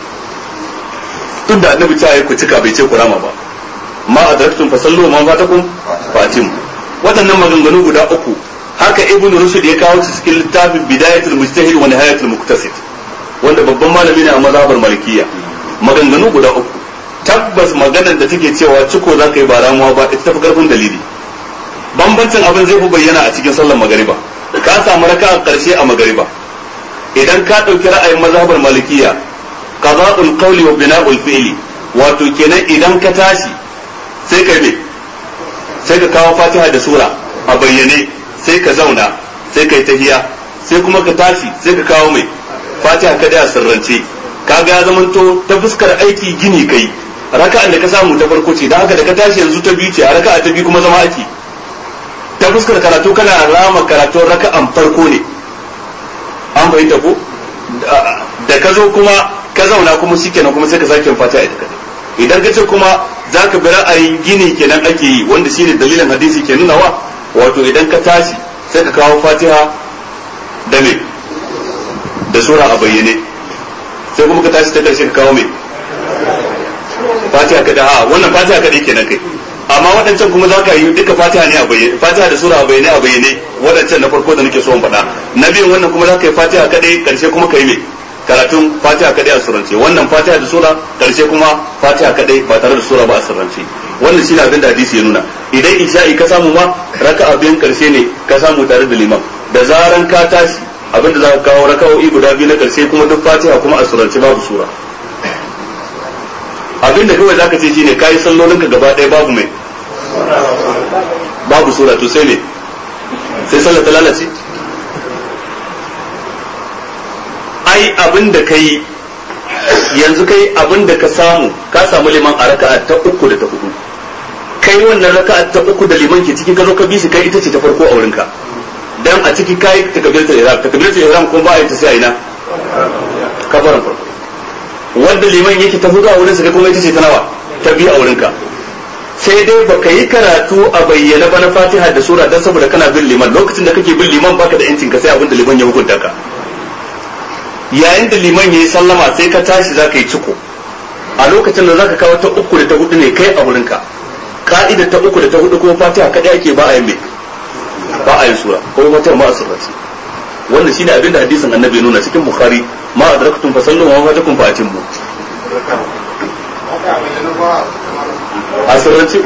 Tunda annabi ta yi ku cika bai ce ku rama ba, ma adraktum fasallu ma fatakum fatim. Waɗannan maganganu guda uku haka Ibn Rushd ya kawo cikin littafin Bidayatul Mujtahid wa Nihayatul Muqtasid, wanda babban malami ne a mazhabar Malikiyya. Maganganu guda uku, tabbas maganar da take cewa ciko zaka yi ba ramuwa ba ita tafi karfin dalili. Bambancin abin zai fi bayyana a cikin sallar magariba, ka samu raka'a karshe a magariba, idan ka ɗauki ra'ayin mazhabar Malikiyya qada'ul qawli wa bina'ul fi'li, wato kenan idan ka tashi sai ka me, sai ka kawo Fatiha da sura a bayyane, sai ka zauna, sai ka yi tahiyya, sai kuma ka tashi sai ka kawo mai Fatiha ka da sirrance. Kaga ya zamanto ta fuskar aiki gini kai, raka'an da ka samu ta farko ce, da haka da ka tashi yanzu ta biyu ce, a raka'a ta biyu kuma zama aiki. Ta fuskar karatu kana rama karatun raka'an farko ne, an fahimta ko? Da ka zo kuma ka zauna kuma shikenan kuma sai ka sake yin Fatiha ita kadai. Idan ka ce kuma za ka bi ra'ayin gini kenan ake yi, wanda shine dalilin hadisi ke nuna wa, wato idan ka tashi sai ka kawo Fatiha da me, da sura a bayyane, sai kuma ka tashi ta karshe ka kawo me, Fatiha kadai. A wannan Fatiha kadai kenan kai, amma waɗancan kuma za ka yi duka Fatiha ne a bayyane, Fatiha da sura a bayyane waɗancan na farko da nake so in faɗa. Na biyun wannan kuma za ka yi Fatiha kadai karshe kuma ka yi me, karatun fatiha kadai a surrance, wannan fatiha da sura karshe kuma fatiha kadai ba tare da sura ba a surrance. wannan shine abin da hadisi ya nuna. idan isha'i ka samu ma raka'a biyan karshe ne ka samu tare da liman, da zaran ka tashi abin da za ka kawo raka'o'i guda biyu na karshe kuma duk fatiha kuma a surrance babu sura. abin da kawai zaka ce shine kai sallolinka gaba ɗaya babu mai babu sura, to sai ne sai sallar ta lalace. ai abin da kai yanzu kai abin da ka samu liman a raka'a ta 3 da ta 4, kai wannan raka'a ta 3 da liman ke cikin ka zo ka bi shi kai ita ce ta farko a wurinka, dan a ciki kai takbiratul ihram kuma ba a yi ta sai a ina kafaran farko, wanda liman yake ta hudu a wurin sa kai kuma ita ce ta nawa ta biyu a wurinka. sai dai baka yi karatu a bayyana ba na Fatiha da sura dan saboda kana bin liman, lokacin da kake bin liman baka da yancin ka sai abin da liman ya hukunta ka. yayin da liman yayi sallama sai ka tashi zaka yi ciko, a lokacin da zaka kawo ta 3 da ta 4 ne kai a wurinka. ka'idar ta 3 da ta 4 kuma Fatiha kadai ake ba a yin ba a yin sura ko Fatiha ma a surrace. wannan shine abin da hadisin annabi nuna cikin Bukhari, ma adraktum fasallu wa ma fatakum fatimmu. a surrace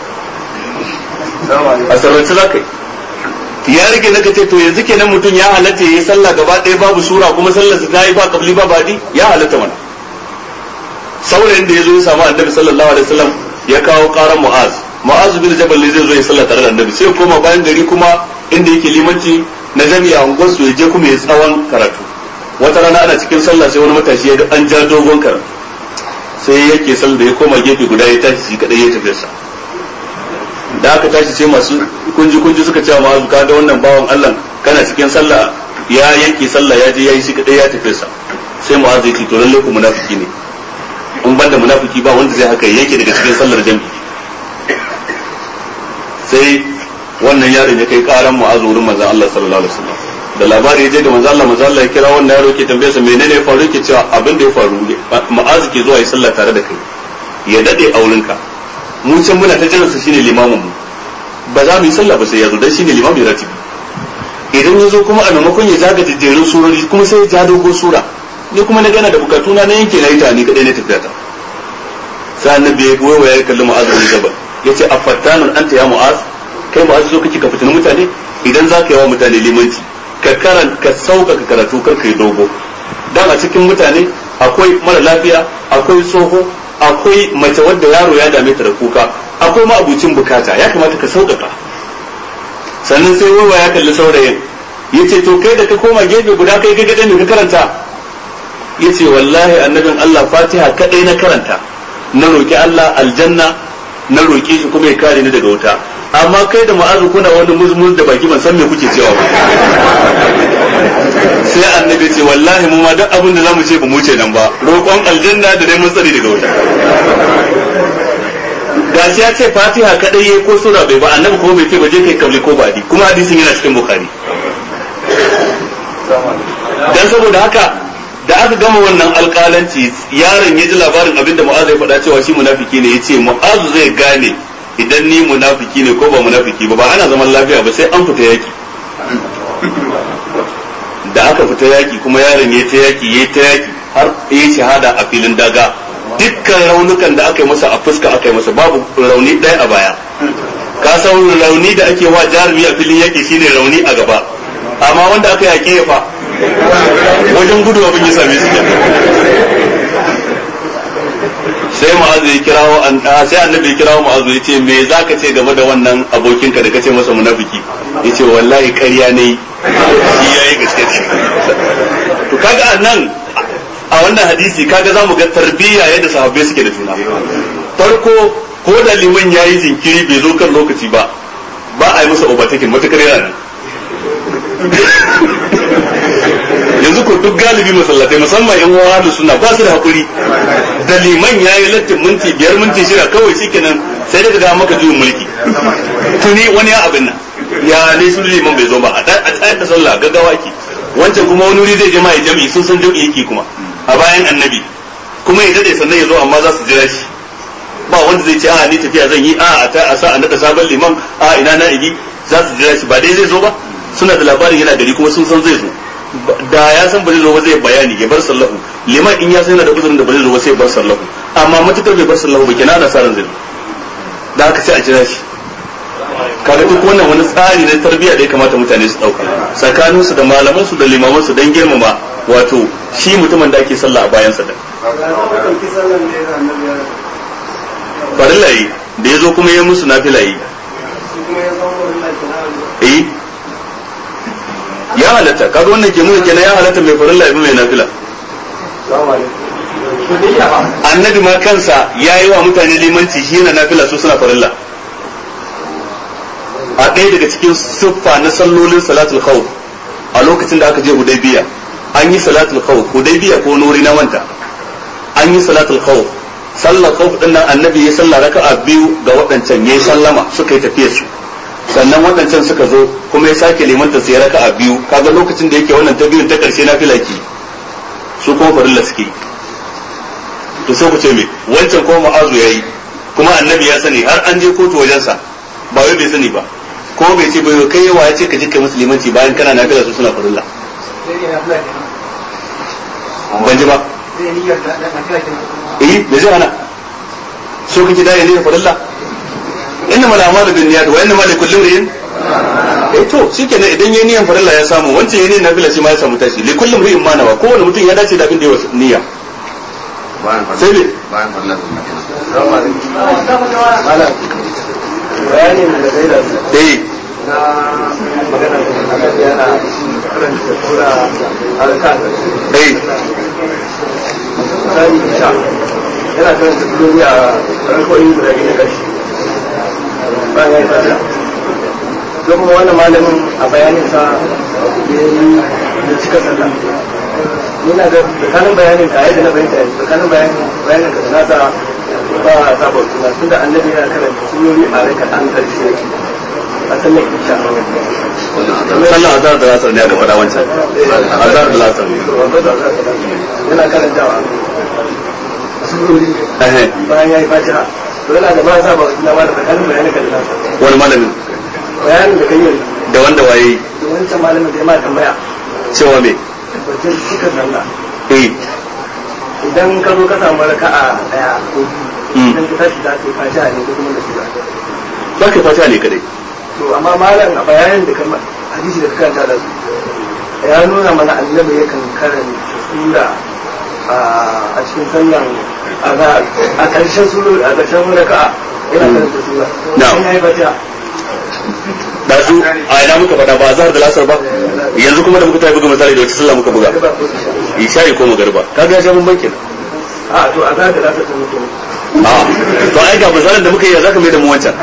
za ka yi. ya rike na kace to yanzu kenan mutum ya halatta yayi sallah gaba ɗaya babu sura kuma sallar sa tayi ba kabli ba badi, ya halatta mana. saurayin da yazo ya samu annabi sallallahu alaihi wasallam ya kawo qaran Mu'az bin Jabal ne zai zo ya sallah tare da annabi, sai koma bayan gari kuma inda yake limanci na jami'a unguwar su je kuma ya tsawon karatu. wata rana ana cikin sallah sai wani matashi ya ga an ja dogon karatu, sai yake sallah da ya koma gefe guda ya tashi shi kadai ya tafi sa. da aka tashi sai masu kunji suka ce ma ka ga wannan bawan Allah kana cikin sallah ya yanke sallah ya je yayi shi kadai ya tafi sa. sai Mu'az ya ce to lalle ku munafiki ne, in banda munafiki ba wanda zai haka yake daga cikin sallar jami'i. sai wannan yaron ya kai karan Mu'az wurin manzon Allah sallallahu alaihi wasallam, da labari ya je ga manzon Allah ya kira wannan yaro ke tambaye sa menene ya faru, yake cewa abin da ya faru Mu'az ke zuwa yi sallah tare da kai ya dade a wurinka, mu can muna ta jiran sa shine limamin mu, ba za mu yi sallah ba sai ya zo dan shine limamin ratibi. idan ya zo kuma a maimakon ya jaga jejjerun surori kuma sai ya ja dogon sura, ni kuma na gana da bukatuna na yanke na yi ta ni kadai ne tafiya ta. sai annabi ya goyo ya kalli Mu'az bin Jabal yace afattanun anta ya Mu'az, kai Mu'az zo kake ka fitina mutane? idan za ka yi wa mutane limanci ka sauƙaƙa karatu kar ka yi dogo, dan a cikin mutane akwai mara lafiya, akwai tsoho, akwai mace wadda yaro ya dame ta da kuka, akwai ma'abucin bukata, ya kamata ka sauƙaƙa. sannan sai wawa ya kalli saurayin yace to kai da ka koma gefe guda kai ga me ka karanta? yace wallahi annabin Allah Fatiha kadai na karanta, na roki Allah aljanna, na roki shi kuma ya kare ni daga wuta, amma kai da Mu'azu kuna wani muzmuz da baki ban san me kuke cewa ba. sai annabi ce wallahi mu ma duk abin da zamu ce ba mu ce nan ba, roƙon aljanna da neman tsari daga wuta. gashi ya ce Fatiha kadai yayi ko sura bai ba, annabi kuma bai ce ba je kai kabli ko badi, kuma hadisin yana cikin Bukhari. dan saboda haka da aka gama wannan alƙalanci yaron ya ji labarin abinda Mu'az ya faɗa cewa shi munafiki ne, yace Mu'az zai gane idan ni munafiki ne ko ba munafiki ba ana zaman lafiya ba sai an fita yaki. da aka fita yaki kuma yaron ya ta yaki har ya shahada a filin daga. dukkan raunukan da aka yi masa a fuska aka yi masa, babu rauni ɗaya a baya. ka san rauni da ake wa jarumi a filin yaki shine rauni a gaba, amma wanda aka yake ya fa wajen gudu abin ya same shi. sai Mu'azu ya kirawo sai annabi ya kirawo Mu'azu ya ce me zaka ce game da wannan abokinka da kace masa munafiki? yace wallahi ƙarya ne, shi yayi gaskiya. to kaga annan a wannan hadisi kaga zamu ga tarbiyya yadda sahabbai suke da juna. farko ko da liman yayi jinkiri bai zo kan lokaci ba a yi masa obatakin matakar yana yanzu ko duk galibi masallatai musamman yan wahadu suna ba su da hakuri, da liman yayi lattin minti 5 minti 6 kawai shikenan sai da ga maka juyin mulki. tuni wani ya abin nan ya ne su liman bai zo ba a tsayar da sallah gaggawa ki, wancan kuma wani wuri zai je ma ya jami'i sun san jami'i yake kuma a bayan annabi kuma ya dade sannan ya zo, amma za su jira shi. ba wanda zai ce a ni tafiya zan yi a sa a nada sabon liman ina na igi, za su jira shi ba dai zai zo ba, suna da labarin yana gari kuma sun san zai zo. da ya san ba zai zo ba zai bayani ya bar sallahu, liman in ya san yana da uzurin da ba zai zo ba sai bar sallahu, amma matukar bai bar sallahu ba kenan ana sa ran zai da haka sai a jira shi. kaga duk wannan wani tsari na tarbiyya da ya kamata mutane su dauka tsakanin su da malaman su da limaman su dan girmama wato shi mutumin da ake sallah a bayan sa da farilla yi da yazo kuma ya musu nafila yi ya halatta kaga wannan ke nuna kenan ya halatta mai farilla ya bi mai nafila. Annabi ma kansa yayi wa mutane limanci shi yana nafila su suna farilla. A ɗaya daga cikin siffa na sallolin salatul khawf a lokacin da aka je Hudaybiya an yi salatul khawf, Hudaybiya ko nuri na wanta an yi salatul khawf, sallar khawf din nan annabi ya salla raka'a biyu ga waɗancan yayi sallama suka yi tafiyar su, sannan waɗancan suka zo kuma ya sake limanta sai raka'a biyu, kaga lokacin da yake wannan ta biyun ta karshe na filaki su kuma farilla suke. to sai ku ce me wancan kuma ma'azu yayi kuma annabi ya sani har an je kotu wajensa ba wai bai sani ba ko bai ce bai kai yawa ya ce ka je kai musulmanci bayan kana nafila su suna farilla. ban ji ba da zai hana so kake da yayin farilla inna mal a'malu binniyat wa inna ma likulli imrin to shikenan idan yayin niyyar farilla ya samu wancan yayin nafila shi ma ya samu tashi likulli imrin ma nawa kowane mutum ya dace da abin da ya niyya sai ne bayan farilla
bayanin da zai da na magana da yana karanta sura al-kahf misali isha yana karanta surori a rankoyin guda biyu na ƙarshe bayan ya yi fata don kuma wannan malamin a bayaninsa ya yi da cika sallah yana ga tsakanin bayanin ka yadda na bayanta tsakanin bayanin ka da nasa ba a saba suna tun da annabi yana karanta surori a rai kaɗan ƙarshe a sallar isha
sallar azhar da lasar ne aka faɗa wancan azhar da lasar
yana karantawa surori bayan ya yi fatiha to yana da ba a saba suna ma da tsakanin bayanin ka da nasa
wani malamin
bayanin da kai yi
da wanda waye
da wancan malamin da ya ma tambaya
cewa me
wajen cikin sallah idan ka zo ka samu raka'a daya ko biyu idan ka tashi za ka yi fatiha ne ko kuma da sura
za ka yi fatiha ne kadai
to amma malam a bayanin da kan hadisi da karanta da su ya nuna mana annabi yakan karanta sura a cikin sallan a ƙarshen sura a ƙarshen raka'a yana karanta sura na'am ya yi fatiha
da su a ina muka faɗa ba zahar da lasar ba yanzu kuma da muka tafi buga misali da wata sallah muka buga isha'i ko magarba kaga ya sha bamban kenan
a to a zahar da lasar ta mutu
to ai ga misalin da muka yi zaka mai da mu wancan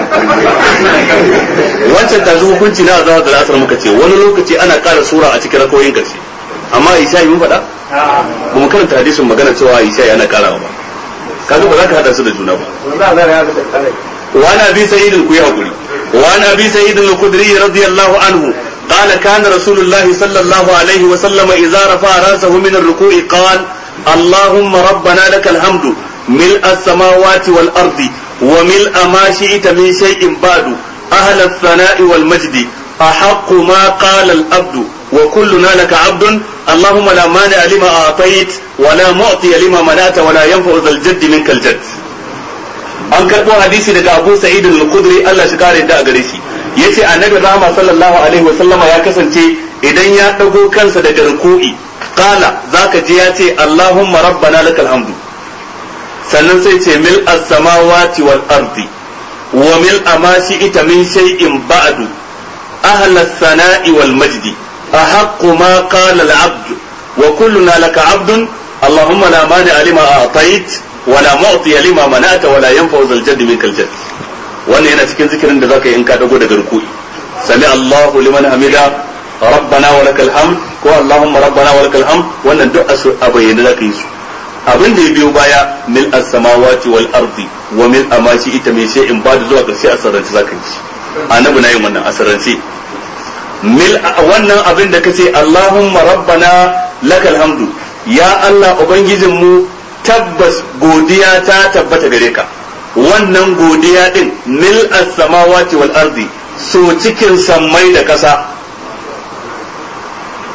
da zuwa hukunci na zahar da lasar muka ce wani lokaci ana ƙara sura a cikin rakoyin karshe amma isha'i mun faɗa ba mu karanta hadisin magana cewa isha'i ana ƙarawa ba kaga ba za ka hada su da juna ba وعن ابي سعيد الخدري وعن ابي سعيد الخدري رضي الله عنه قال كان رسول الله صلى الله عليه وسلم اذا رفع راسه من الركوع قال اللهم ربنا لك الحمد ملء السماوات والارض وملء ما شئت من شيء بعد اهل الثناء والمجد احق ما قال العبد وكلنا لك عبد اللهم لا مانع لما اعطيت ولا معطي لما منعت ولا ينفع ذا الجد منك الجد. an karɓo hadisi daga Abu Sa'id al-Khudri Allah shi kare da a gare shi yace annabi rahama sallallahu alaihi wa sallama ya kasance idan ya dago kansa daga ruku'i qala zaka ji ya ce Allahumma rabbana lakal hamdu sannan sai ce mil as-samawati wal ardi wa mil ma shi'ta min shay'in ba'du ahla as-sana'i wal majdi ahaqqu ma qala al-'abd wa kulluna laka 'abdun Allahumma la mani'a lima a'tayt wala mu'ti lima manata wala yanfa'u zal jadd minkal jadd. wannan yana cikin zikirin da zaka yi in ka dago daga ruku'i sami Allahu liman hamida rabbana wa lakal hamd ko Allahumma rabbana wa lakal hamd wannan duk a bayyana zaka yi su abin da ya biyo baya mil as-samawati wal ardi wa mil ma shi'ta min shay'in ba da zuwa karshe a sarrance zaka yi annabi na yin wannan a sarrance mil wannan abin da kace Allahumma rabbana lakal hamdu ya Allah ubangijinmu tabbas godiya ta tabbata gare ka wannan godiya din mil as-samawati wal ardi so cikin sammai da kasa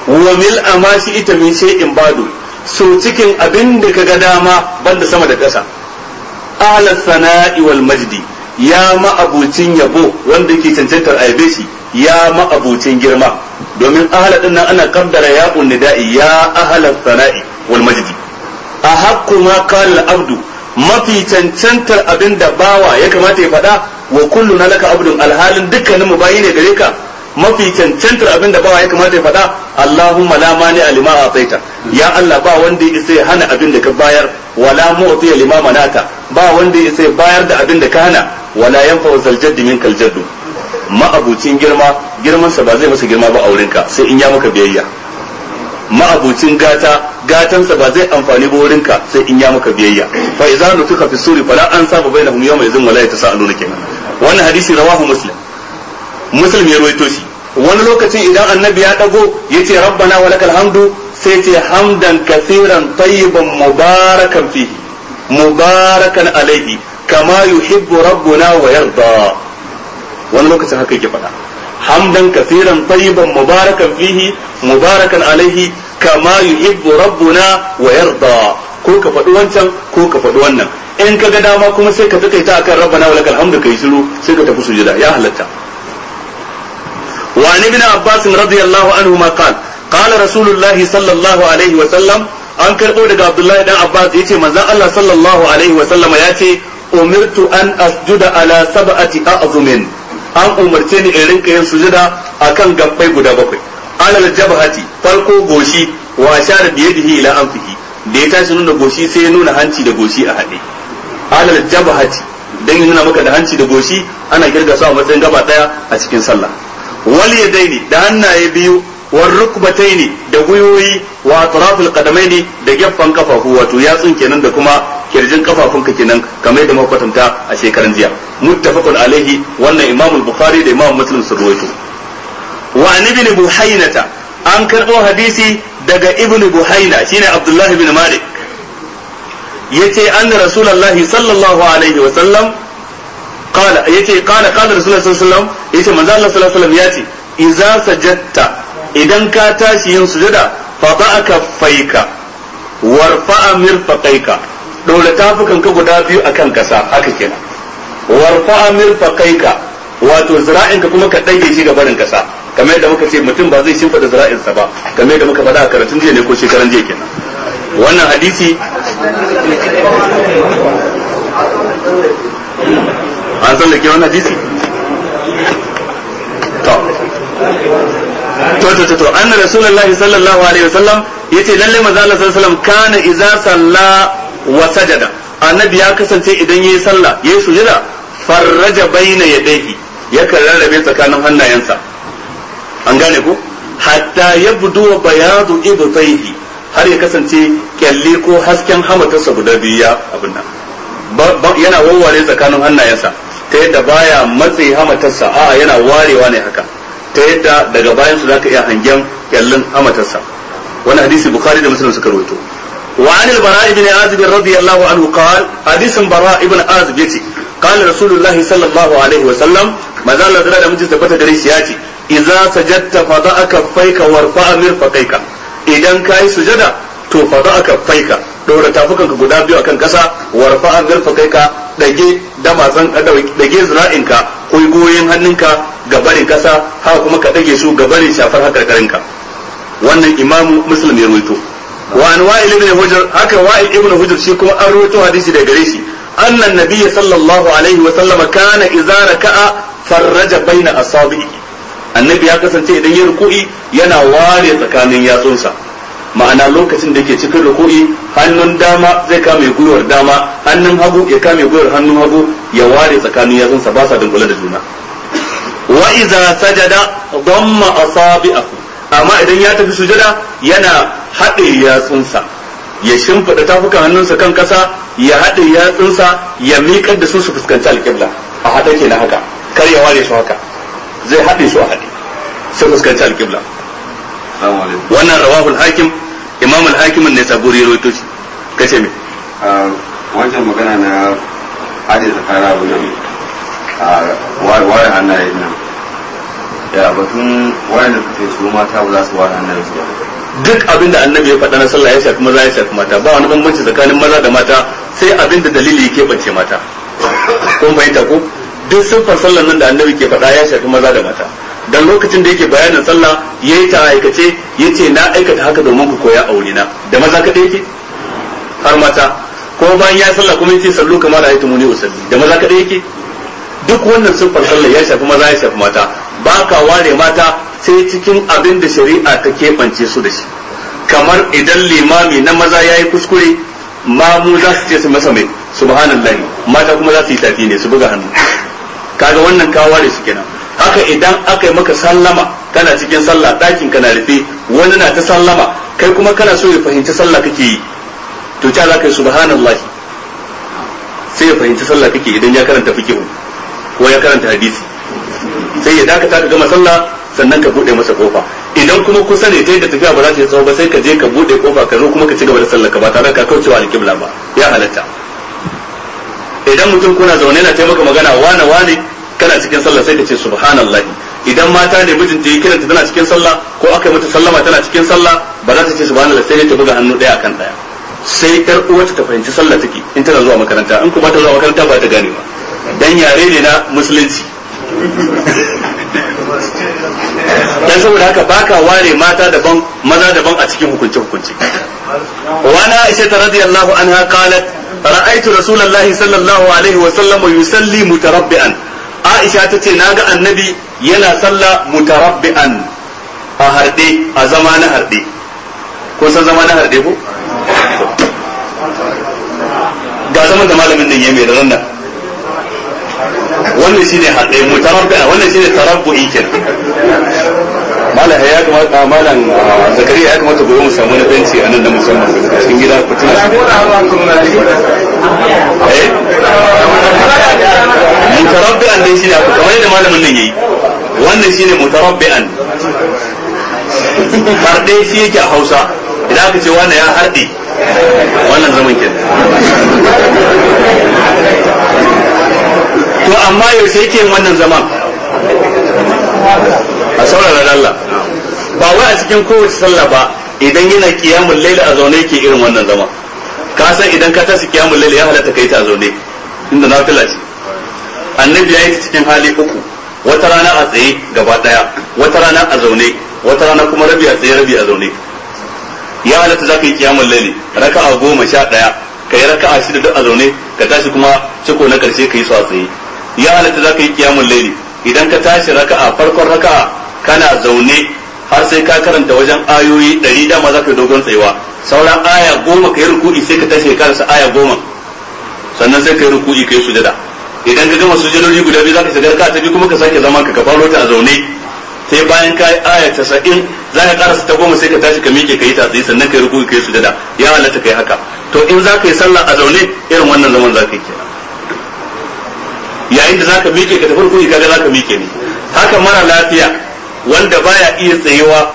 wa mil'a ma shi'ita min shay'in badu so cikin abin da kaga dama banda sama da ƙasa ahla sana'i wal majdi ya ma'abucin yabo wanda yake cancantar aibe shi ya ma'abucin girma domin ahla din nan ana kaddara ya nida'i ya ahla sana'i wal majdi ahaqqu ma qala al abdu mafi cancantar abinda bawa ya kamata ya faɗa wa kulluna laka abdun alhalin dukkanin mu bayi ne gare ka mafi cancantar abinda bawa ya kamata ya faɗa Allahumma la mani lima ataita ya Allah ba wanda ya isa ya hana abin da ka bayar wala mu'ti lima manata ba wanda ya isa ya bayar da abin da ka hana wala yanfa'u zal jaddi minkal jaddu ma'abucin girman sa ba zai masa girma ba aurenka sai in ya maka biyayya ma'abucin gatansa ba zai amfani ba wurinka sai in ya maka biyayya fa idza nutika fi suri fala ansaba bainahum yawma idhin wala yatasaaluna kenan wannan hadisi rawahu muslim ya rawaito shi wani lokacin idan annabi ya dago yace rabbana walakal hamdu sai ce hamdan kaseeran tayyiban mubarakan fihi mubarakan alaihi kama yuhibbu rabbuna wa yarda wani lokacin haka yake faɗa hamdan kaseeran tayyiban mubarakan fihi mubarakan alaihi kama yuhibbu rabbuna wa yarda ko ka faɗi wancan ko ka faɗi wannan in ka ga dama kuma sai ka takaita akan rabbana walakal hamdu kai shiru sai ka tafi sujada ya halatta وعن ابن عباس رضي الله عنهما قال قال رسول الله صلى الله عليه وسلم an karɓo daga Abdullahi dan Abbas yace manzon Allah sallallahu alaihi wa sallama yace umirtu an asjuda ala sab'ati a'zumin an umarce ni in rinka yin sujuda akan gabbai guda bakwai alal jabhati farko goshi wa ashara bi yadihi ila anfihi da ya tashi nuna goshi sai ya nuna hanci da goshi a haɗe alal jabhati dan ya nuna maka da hanci da goshi ana kirga su a matsayin gaba daya a cikin sallah wal yadaini da hannaye biyu war rukbataini da guyoyi wa atrafil qadamaini da gaffan kafafu wato yatsun kenan da kuma kirjin kafafunka kenan kamar yadda muka kwatanta a shekaran jiya muttafaqun alaihi wannan imam al-bukhari da imam muslim sun rawaito wa an ibn buhainata an karbo hadisi daga ibn buhaina shine abdullahi ibn malik yace anna rasulullahi sallallahu alaihi wa sallam qala yace qala rasulullahi sallallahu alaihi wa sallam yace manzo Allah sallallahu alaihi wa sallam yace idza sajadta idan ka tashi yin sujada fa ba'aka faika warfa'a mirfaqaika dole tafukan ka guda biyu akan kasa haka kenan warfa'a mirfaqaika wato zira'inka kuma ka dage shi ga barin kasa kamar yadda muka ce mutum ba zai shimfida zira'insa ba kamar yadda muka faɗa a karatun jiya ne ko shekaran jiya kenan wannan hadisi an tsallake wannan hadisi to anna rasulullahi sallallahu alaihi wasallam yace lalle manzo Allah sallallahu alaihi wasallam kana idza salla wa sajada annabi ya kasance idan yayi sallah yayi sujuda farraja baina yadayhi yakan rarrabe tsakanin hannayensa an gane ko hatta yabdu bayadu ibtayhi har ya kasance kyalle ko hasken hamatarsa guda biyu ya abin nan yana wawware tsakanin hannayensa ta yadda baya matse hamatarsa a'a yana warewa ne haka ta yadda daga bayan su zaka iya hangen kyallin hamatarsa wani hadisi bukhari da muslim suka rawaito wa an al-bara ibn azib radiyallahu anhu qala hadisin bara ibn azib yace qala rasulullah sallallahu alaihi wa sallam maza Allah da mutum tabbata gare shi yace idza sajadta fada'a kaffayka warfa'a mirfaqaika idan kai sujada to fada'a kaffayka dora tafukanka guda biyu akan kasa warfa'a mirfaqaika dage damatsan dage zira'inka ko goyen hannunka gabarin kasa haka kuma ka dage su gabarin shafar hakarkarinka wannan imamu muslim ya rawaito wa an wa'il ibn hujr haka wa'il ibn hujr shi kuma an rawaito hadisi da gare shi annan nabiyyi sallallahu alaihi wa sallama kana idza raka'a farraja baina asabi'i annabi ya kasance idan ya ruku'i yana ware tsakanin yatsunsa ma'ana lokacin da yake cikin ruku'i hannun dama zai kame gwiwar dama hannun hagu ya kame gwiwar hannun hagu ya ware tsakanin yatsunsa ba sa dunkule da juna wa idza sajada damma asabi'ahu amma idan ya tafi sujada yana haɗe yatsunsa ya shimfida tafukan hannunsa kan kasa ya haɗe yatsunsa ya miƙar da su fuskanci alƙibla a haɗe kenan haka kar ya ware su haka zai haɗe su a haɗe su fuskanci alƙibla wannan rawahul hakim imam al-hakim ne saburi rawaito shi kace me
wancan magana na haɗe tsakanin abu nan ware hannaye nan ya batun wayanda suke su mata ba za su wani annabi su ba.
Duk abin da annabi ya faɗa na sallah ya shafi maza ya shafi mata, ba wani bambanci tsakanin maza da mata, sai abin da dalili ya keɓance mata. Kun fahimta ko? Duk siffar sallar nan da annabi ke faɗa ya shafi maza da mata. Dan lokacin da yake bayanin sallah yayi ta aikace yace na aikata haka domin ku koya aure na. Da maza kadai yake? Har mata. Ko bayan ya sallah kuma yace sallu kamar ra'aytumuni usalli. Da maza kadai yake? Duk wannan siffar sallah ya shafi maza ya shafi mata. Ba ka ware mata sai cikin abin da shari'a ta keɓance su da shi. Kamar idan limami na maza ya yi kuskure, mamu za su ce su masa mai subhanallahi, mata kuma za su yi tafi ne su buga hannu. Kaga wannan ka ware su kenan. Haka idan aka yi maka sallama kana cikin sallah, ɗakin kana rufe, wani na ta sallama, kai kuma kana so ya fahimci sallah kake yi, to ta za ka yi subhanallahi, sai ya fahimci sallah kake idan ya karanta fiqh ko ya karanta hadisi. Sai ya dakata ka gama sallah sannan ka bude masa kofa. Idan kuma kusa ne ta yadda tafiya ba za ta yi tsawo ba, sai ka je ka bude kofa ka zo kuma ka ci gaba da sallar ka ba tare ka kaucewa alƙibla ba, ya halatta. Idan mutum kuna zaune na taimaka magana wane kana cikin sallah sai ka ce subhanallah. Idan mata ne mijinta ya kiranta tana cikin sallah ko aka yi mata sallama tana cikin sallah, ba za ta ce subhanallah sai ta buga hannu ɗaya akan ɗaya. Sai ƴar uwarta ta fahimci sallah take in tana zuwa makaranta, in kuma ta zuwa makaranta ba ta gane ba. Dan yare ne na musulunci. Dan saboda haka baka ware mata daban maza daban a cikin hukunce wa na Aisha radhiyallahu anha qalat ra'aytu rasulullahi sallallahu alaihi wa sallam yusalli mutarabbi'an. Aisha tace naga annabi yana sallah mutarabbi'an, a harde, a zama na harde. Ko san zama na harde ko? Ga zaman da malamin nan yayi mai da nan. Wannan shine haɗe mutarabbi'a, wannan shine tarabbu'i kenan. Malam ya kamata malam Zakariya ya kamata gobe mu samu na benci a nan da musamman cikin gida ku tuna mutarabbi'an dai shine abu kamar yadda malamin nan yayi, wannan shine mutarabbi'an. Harɗe shi yake a Hausa, idan aka ce wannan ya harɗe wannan zaman kenan. To amma yaushe yake wannan zaman? A saurara Allah, ba wai a cikin kowace sallah ba, idan yana qiyamul layl a zaune yake irin wannan zaman. Ka san idan ka tashi qiyamul layl ya halatta kai ta zaune, inda nafila ce. Annabi ya yi ta cikin hali uku, wata rana a tsaye gaba daya, wata rana a zaune, wata rana kuma rabi a tsaye rabi a zaune. Ya halatta za ka yi qiyamul layl raka'a 11, kai raka'a 6 duk a zaune, ka tashi kuma ciko na karshe kai su a tsaye. Ya halatta za ka yi qiyamul layl idan ka tashi raka'a farkon raka'a kana zaune har sai ka karanta wajen ayoyi 100, dama za ka yi dogon tsayuwa, sauran aya 10 ka yi ruku'i sai ka tashi ka karasa aya 10, sannan sai ka yi ruku'i ka yi sujada. Idan ka gama sujadori guda biyu za ka shiga raka'a ta biyu kuma ka sake zaman ka faro ta a zaune, sai bayan ka yi aya 90 za ka karasa ta 10 sai ka tashi ka miƙe ka yi tatsi sannan ka yi ruku'i ka yi sujada. Ya halatta ka yi haka. To in za ka yi sallah a zaune irin wannan zaman za ka yi kenan. Yayin da zaka miƙe ka tafi rukuni kaga zaka miƙe ne. Haka mara lafiya wanda baya iya tsayewa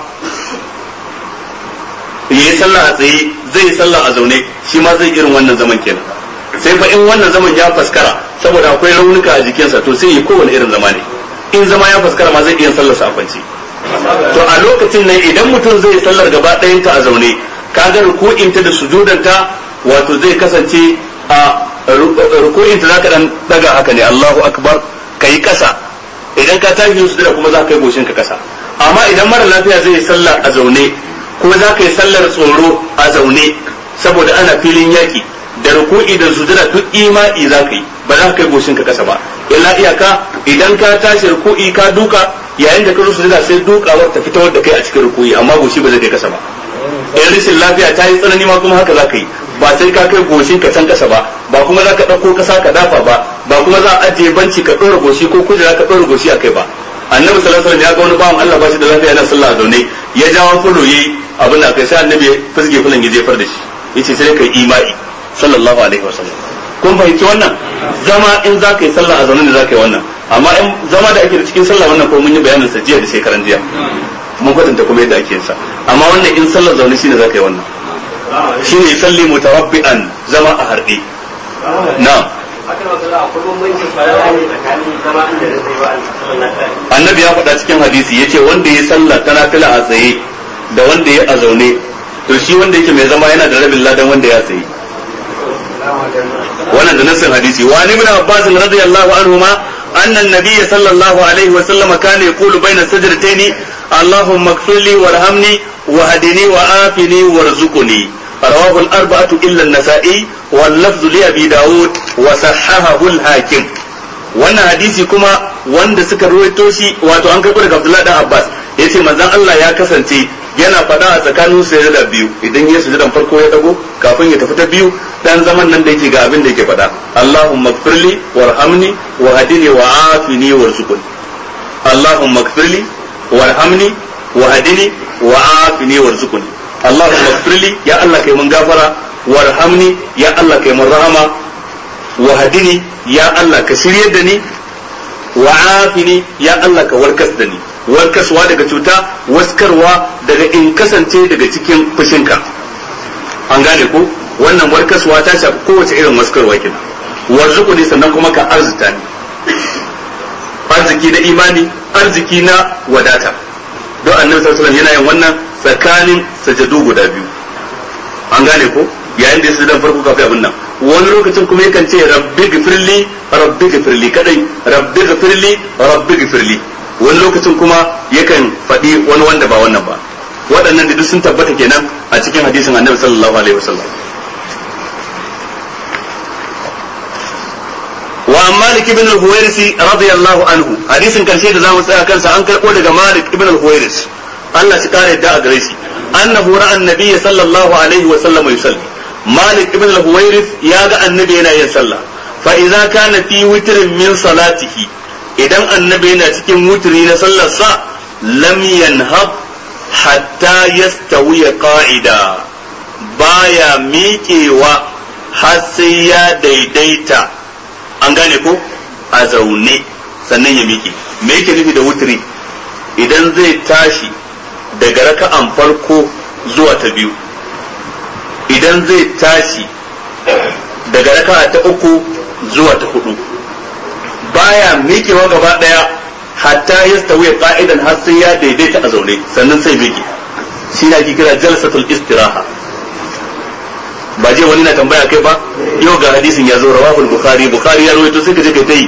yayi sallah a tsaye zai yi sallah a zaune, shi ma zai irin wannan zaman kenan. Sai fa in wannan zaman ya faskara saboda akwai raunuka a jikinsa to sai yi kowane irin zama ne. In zama ya faskara ma zai iya sallar sa a kwance. To a lokacin nan idan mutum zai sallar gaba ɗayanta a zaune, kaga ruku'inta da sujudanta wato zai kasance a ruku'in ta zaka dan daga haka ne, Allahu akbar, kai kasa. Idan ka tashi sujada kuma za ka yi goshin ka kasa. Amma idan mara lafiya zai yi sallah a zaune ko za ka yi sallar tsoro a zaune saboda ana filin yaki, da ruku'i da sujada duk imani za ka yi, ba za ka yi goshin ka kasa ba. Illa iyaka idan ka tashi ruku'i ka duka, yayin da ka zo sujada sai dukawar ta fitowar da kai a cikin ruku'i, amma goshi ba zai kai kasa ba. In rashin lafiya ta yi tsanani ma kuma haka za ka yi, ba sai ka kai goshin ka can kasa ba, ba kuma za ka ɗauko kasa ka dafa ba, ba kuma za a ajiye banci ka ɗora goshi ko kujera ka ɗora goshi a kai ba. Annabi sallallahu alaihi wasallam ya ga wani bawan Allah ba shi da lafiya yana sallah a zaune, ya jawo fulo yayi abin da kai sai annabi ya fusge fulan ya jefar da shi, yace sai kai imani sallallahu alaihi wasallam. Kun fahimci wannan? Zama in za ka yi sallah a zaune ne za ka yi wannan, amma in zama da ake da cikin sallah wannan ko mun yi bayanin sa jiya da shekaran jiya, mun kwatanta kuma yadda ake yin sa. Amma wannan in sallar zaune shine za ka yi wannan, shine salli mutarabbi'an, zama a harɗe. Na'am. annabi ya faɗa cikin hadisi yace wanda ya sallah ta nafila a tsaye da wanda ya a zaune to shi wanda yake mai zama yana da rabin ladan wanda ya tsaye wannan da nassin hadisi wa ibn abbas radiyallahu anhuma anna an-nabiy sallallahu alaihi wa sallam kana yaqulu bayna sajdatayn allahumma ighfir li warhamni wahdini wa afini warzuqni rawahu al-arba'atu illa an-nasa'i wal lafzu li abi daud wa sahahahu al-hakim wannan hadisi kuma wanda suka ruwaito shi wato an karɓo daga Abdullah dan Abbas yace manzon Allah ya kasance yana faɗa a tsakanin sujada biyu idan ya sujudan farko ya dago kafin ya tafi ta biyu dan zaman nan da yake ga abin da yake faɗa Allahumma ighfirli warhamni wahdini wa'afini warzuqni Allahumma ighfirli warhamni wahdini wa'afini warzuqni Allahumma ighfirli ya Allah kai mun gafara warhamni ya Allah kai mun rahama wahdini ya Allah ka shiryar da ni wa'afini ya Allah ka warkas da ni warkaswa daga cuta waskarwa daga in kasance daga cikin fushinka an gane ko wannan warkaswa ta shafi kowace irin waskarwa kenan warzuku ne sannan kuma ka arzuta ni arziki na imani arziki na wadata don annabi sallallahu alaihi wasallam yana yin wannan tsakanin sajadu guda biyu an gane ko yayin da ya sujudan farko kafin abin nan wani lokacin kuma yakan ce rabbi gifirli kadai rabbi gifirli wani lokacin kuma yakan faɗi wani wanda ba wannan ba waɗannan da duk sun tabbata kenan a cikin hadisin annabi sallallahu alaihi wasallam wa malik ibn al-huwairisi radiyallahu anhu hadisin karshe da zamu tsaya kansa an karɓo daga malik ibn al-huwairis Allah shi kare da a gare shi annahu ra'a an-nabiy sallallahu alaihi wasallam yusalli malik ibn al-huwairis ya ga annabi yana yin sallah fa idza kana fi witrin min salatihi idan annabi yana cikin wutri na sallar sa lam yanhab hatta yastawi qa'ida baya miƙewa har sai ya daidaita an gane ko a zaune sannan ya miƙe me yake nufi da wutri idan zai tashi daga raka'an farko zuwa ta biyu idan zai tashi daga raka'a ta uku zuwa ta hudu baya miƙewa gaba daya hatta yastawi qa'idan har sai ya daidaita a zaune sannan sai miƙe shi ne ake kira jalsatul istiraha ba je wani na tambaya kai ba yau ga hadisin ya zo rawahul bukhari ya rawaito sai ka je kai tayi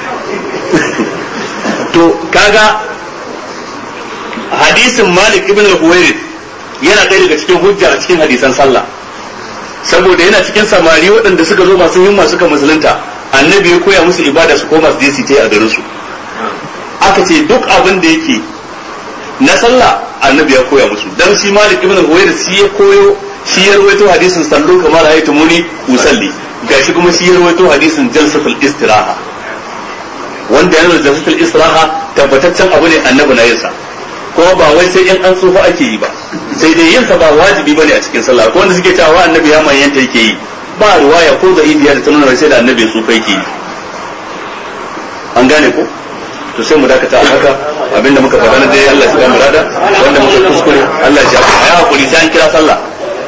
to kaga hadisin malik ibn al-huwairith yana ɗaya daga cikin hujja a cikin hadisan sallah saboda yana cikin samari waɗanda suka zo masu himma suka musulunta annabi ya koya musu ibada su koma su je su yi a garin su aka ce duk abin da yake na sallah annabi ya koya musu dan shi malik ibn al-huwairith shi ya koyo shi ya rawaito hadisin sallu kamar ayatu muni usalli gashi kuma shi ya rawaito hadisin jalsatul istiraha wanda yana jalsatul istiraha tabbataccen abu ne annabi na yinsa kuma ba wai sai in an tsufa ake yi ba sai dai yin sa ba wajibi bane a cikin sallah ko wanda suke cewa annabi ya manyanta yake yi ba riwaya ko da idiya da tunanar sai da annabi tsufa yake yi an gane ko to sai mu dakata a haka abinda muka faɗa na dai Allah ya ba mu rada wanda muka kuskure Allah ya shafa ya hakuri sai an kira sallah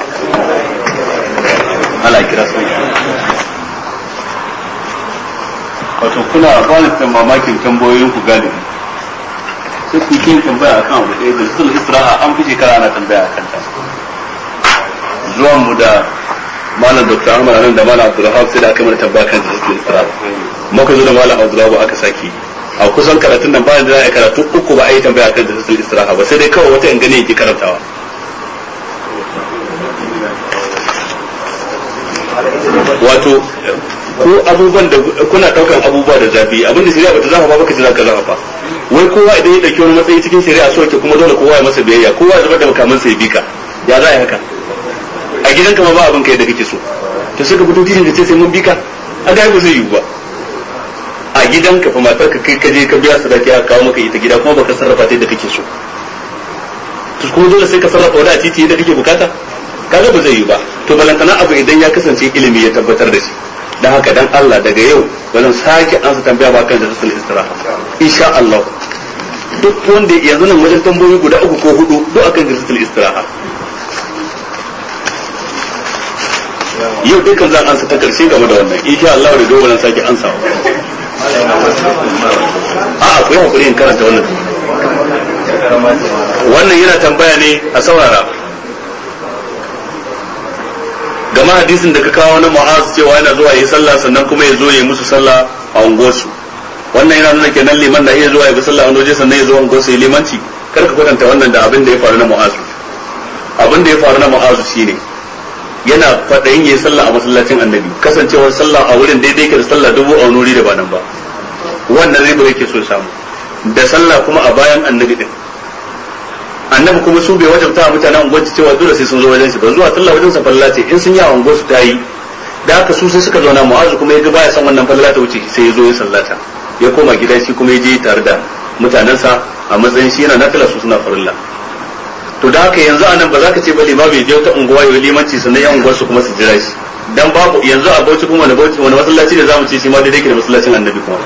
Allah ya kira sallah wato kuna ba mamakin tambayoyin ku galibi sai ku yi tambaya akan abu ɗaya da sul isra'a an fi shekara ana tambaya akan ta zuwan mu da malam dr Ahmad nan da malam Abdulrahman sai da aka mana tambaya kan sul isra'a muka zo da malam Abdulrahman aka saki a kusan karatun nan bayan da za a karatu uku ba a yi tambaya kan sul isra'a ba sai dai kawai wata in gane yake karantawa wato ko abubuwan da kuna daukan abubuwa da zafi abinda shari'a bata zafa ba baka ji zaka zafa wai kowa idan ya dauki wani matsayi cikin shari'a so yake kuma dole kowa ya masa biyayya kowa ya zubar da makaman sai bika ya za a yi haka a gidanka ma ba abin kai da kake so to sai ka fito titin ka ce sai mun bika a ga ba zai yiwu ba a gidanka fa matarka kai ka je ka biya sadaki aka kawo maka ita gida kuma baka sarrafa ta yadda kake so to kuma dole sai ka sarrafa wani a titi yadda kake bukata kaga ba zai yi ba to balantana abu idan ya kasance ilimi ya tabbatar da shi dan haka dan Allah daga yau bazan sake ansa tambaya ba kan da rasul istiraha insha Allah duk wanda yanzu nan wajen tambayoyi guda 3 ko 4 duk akan da rasul istiraha yau dukkan zan ansa ta karshe game da wannan insha Allah da gobe zan sake ansawa a'a ku yi hakuri in karanta wannan. Wannan yana tambaya ne a saurara gama hadisin da ka kawo na Mu'az cewa yana zuwa yi sallah sannan kuma ya zo ya musu sallah a unguwarsu. Wannan yana nuna kenan liman da iya zuwa ya bi sallah a unguwarsu sannan ya zo unguwarsu ya limanci. Kar ka kwatanta wannan da abin da ya faru na Mu'az. Abin da ya faru na Mu'az shine yana faɗayin yayi sallah a masallacin Annabi, kasancewar sallah a wurin daidai ke da sallah dubu a wuri da ba nan ba. Wannan riba yake so samu da sallah kuma a bayan Annabi din. Annabi kuma su bai wajabta mutanen unguwarci cewa dole sai sun zo wajen shi ba, zuwa sallah wajen sa falla ce in sun yi a unguwarsu ta yi. Da haka su sai suka zauna, Mu'azu kuma ya ga baya san wannan falla ta wuce sai ya zo ya sallata, ya koma gida shi kuma ya je tare da mutanensa a matsayin shi yana nafila su suna farilla. To da haka yanzu anan ba za ka ce ba limami ya je ta unguwa ya limanci sannan yan unguwarsu kuma su jira shi, dan babu yanzu a Bauchi kuma wani masallaci da zamu ce shi ma daidai ke da masallacin Annabi kuma.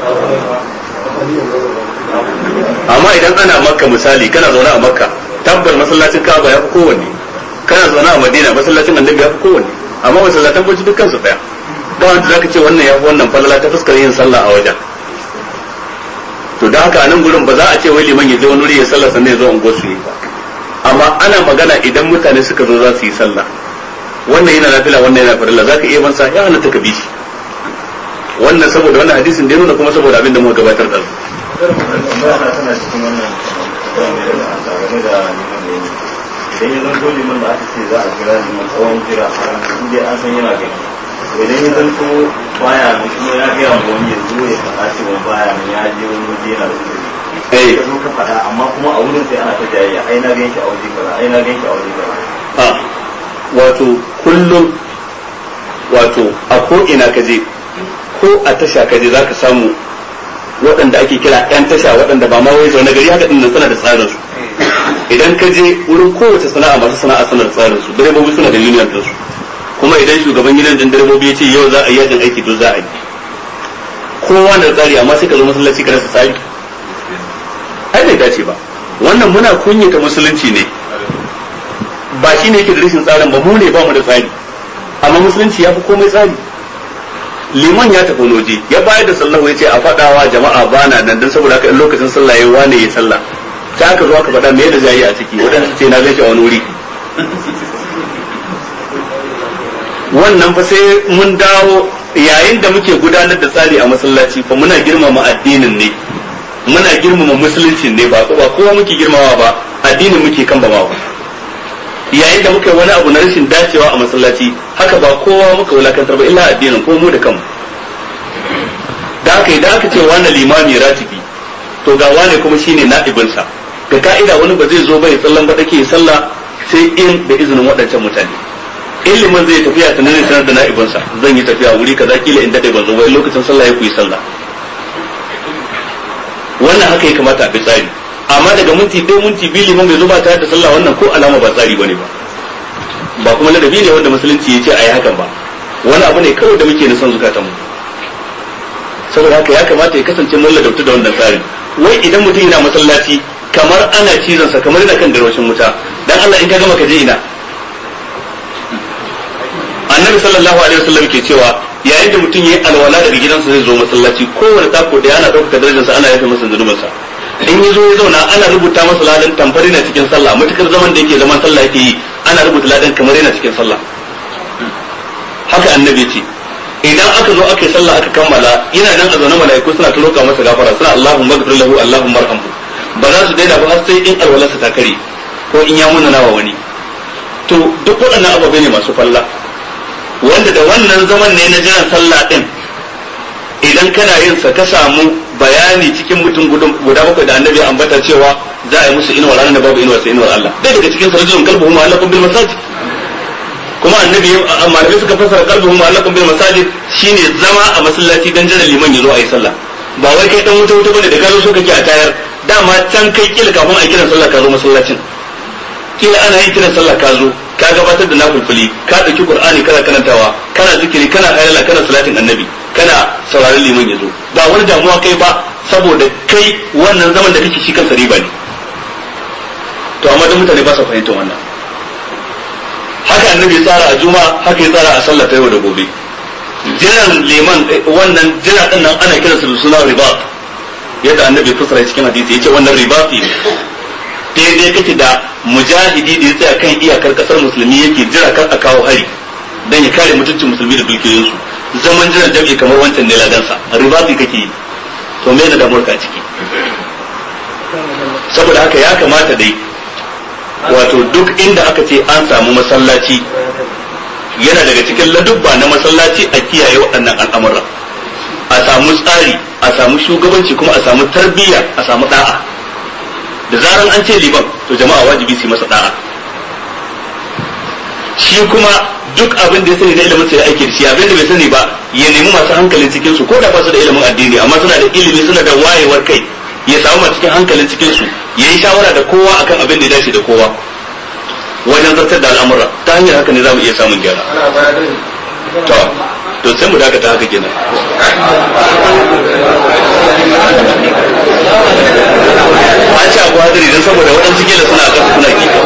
Amma idan ana Makka misali, kana zaune a Makka, tabbar masallacin Kaaba ya fi kowanne, kana zaune a Madina masallacin Annabi ya fi kowanne, amma masallatan Bauchi dukkan su daya. Ba wanda zaka ce wannan ya fi wannan falala ta fuskar yin sallah a wajen. To da haka a nan gurin ba za a ce wai liman ya je wani wuri ya sallah sannan ya zo unguwar su yi ba. Amma ana magana idan mutane suka zo za su yi sallah, wannan yana nafila wannan yana farilla, zaka iya mansa ya halatta ka bi shi. Wannan saboda wannan hadisin da nuna kuma saboda abin da muka gabatar da su.
Idan ya zanto liman da aka ce za a kira liman tsawon kira inda an san yana gani, idan ya zanto baya nan kuma ya gaya ma wani ya zo ya faɗa cewa baya nan ya je wani waje yana da uzuri, ka zo ka faɗa amma kuma a wurin sai ana ta jayayya ai na gan shi a waje kaza ai na gan shi a waje kaza.
Wato kullum wato a ko ina ka je ko a tasha ka je zaka samu waɗanda ake kira ƴan tasha waɗanda ba ma wai zaune gari haka din nan suna da tsarin su. Idan ka je wurin kowace sana'a masu sana'a suna da tsarin su, direbobi suna da union din su, kuma idan shugaban gidan din direbobi ya ce yau za a yi yajin aiki to za a yi. Kowa da tsari, amma sai ka zo masallaci ka rasa tsari. Ai bai dace ba. Wannan muna kunyata musulunci ne. Ba shi ne yake da rashin tsarin ba, mu ne ba mu da tsari. Amma musulunci ya fi komai tsari. Liman ya tafi waje ya bayar da sallahu ya ce a faɗawa jama'a bana nan dan saboda haka in lokacin sallah yayi wane ya sallah. Ta aka zo aka faɗa me da zai yi a ciki, wadansu ce na gaishe a wani wuri. Wannan fa sai mun dawo yayin da muke gudanar da tsari a masallaci fa muna girmama addinin ne, muna girmama musulunci ne, ba kowa muke girmama ba, addinin muke kan ba ma. Yayin da muka yi wani abu na rashin dacewa a masallaci, haka ba kowa muka wulakantar ba illa addinin ko mu da kanmu. Da haka idan aka ce wani limami ratibi, to ga wani kuma shine na'ibinsa. Ga ka'ida wani ba zai zo bai tsallan ba take sallah sai in da izinin waɗancan mutane. Ilimin zai tafiya tunanin sanar da na'ibinsa, zan yi tafiya wuri kaza kila in dade ban zo bai lokacin sallah ya ku yi sallah. Wannan haka ya kamata a bi tsari. Amma daga minti ɗaya minti biyu liman bai zo ba tare da sallah, wannan ko alama ba tsari bane ba. Ba kuma ladabi ne wanda musulunci ya ce a yi hakan ba. Wani abu ne kawai da muke nisan zukatanmu. Saboda haka ya kamata ya kasance mun ladabtu da wannan tsarin. Wai idan mutum yana masallaci kamar ana cizonsa kamar yana kan garwashin wuta, dan Allah in ka gama ka je ina. Annabi sallallahu alaihi wasallam ke cewa yayin da mutum yayi alwala daga gidansa zai zo masallaci, kowane tako da yana dauka darajarsa ana yafe masa zunubansa. In yazo ya zauna ana rubuta masa ladan tamfari na cikin sallah, mutukar zaman da yake zaman sallah yake yi ana rubuta ladan kamar yana cikin sallah. Haka annabi ce idan aka zo aka yi sallah aka kammala yana nan a zaune mala'iku suna ta roƙa masa gafara, suna Allahumma ighfir lahu Allahumma arhamhu. Ba za su daina ba har sai in alwalarsa ta kare ko in ya munana wa wani. To duk waɗannan ababai ne masu falla, wanda da wannan zaman ne na jiran sallah din idan kana yin sa ka samu bayani cikin mutum guda bakwai da annabi ambata cewa za a yi musu inuwar ranar da babu inuwar sai inuwar Allah. Dai daga cikin sarjun kalbuhu ma'allakum bil masajid. Kuma annabi malamai suka fassara kalbuhu ma'allakum bil masajid shine zama a masallaci dan jiran liman ya zo a yi sallah. Ba wai kai dan wuta bane da ka zo so kake a tayar, dama can kai kila kafin a kiran sallah ka zo masallacin. Kila ana yin kiran sallah ka zo ka gabatar da nafilfili, ka dauki qur'ani kana karantawa, kana zikiri, kana hayyala, kana salatin annabi, kana sauraron liman yazo. Ba wani damuwa kai ba saboda kai wannan zaman da kake shi kansa riba ne. To amma da mutane ba su fahimtar wannan. Haka annabi ya tsara a juma'a, haka ya tsara a sallah ta yau da gobe. jiran liman wannan jira din nan ana kiransa da suna ribat yadda annabi fasara cikin hadisi yace wannan ribati daidai kake da mujahidi da ya tsaya kan iyakar kasar musulmi yake jira kan a kawo hari dan ya kare mutuncin musulmi da dukiyoyinsu zaman jiran jami'i kamar wancan ne ladansa ribati kake yi to me da damuwar ka ciki saboda haka ya kamata dai wato duk inda aka ce an samu masallaci yana daga cikin ladubba na masallaci a kiyaye waɗannan al'amura a samu tsari a samu shugabanci kuma a samu tarbiyya a samu da'a da zaran an ce liban to jama'a wajibi su masa da'a shi kuma duk abin da ya sani da ilimin sai aiki da shi abin da bai sani ba ya nemi masu hankalin cikin su ko da ba su da ilimin addini amma suna da ilimi suna da wayewar kai ya samu masu cikin hankalin cikin su ya yi shawara da kowa akan abin da ya dace da kowa wajen zartar da al'amura ta hanyar haka ne za mu iya samun gyara to sai mu dakata haka kenan an ci abu hadiri don saboda waɗansu kila suna ƙasa suna kika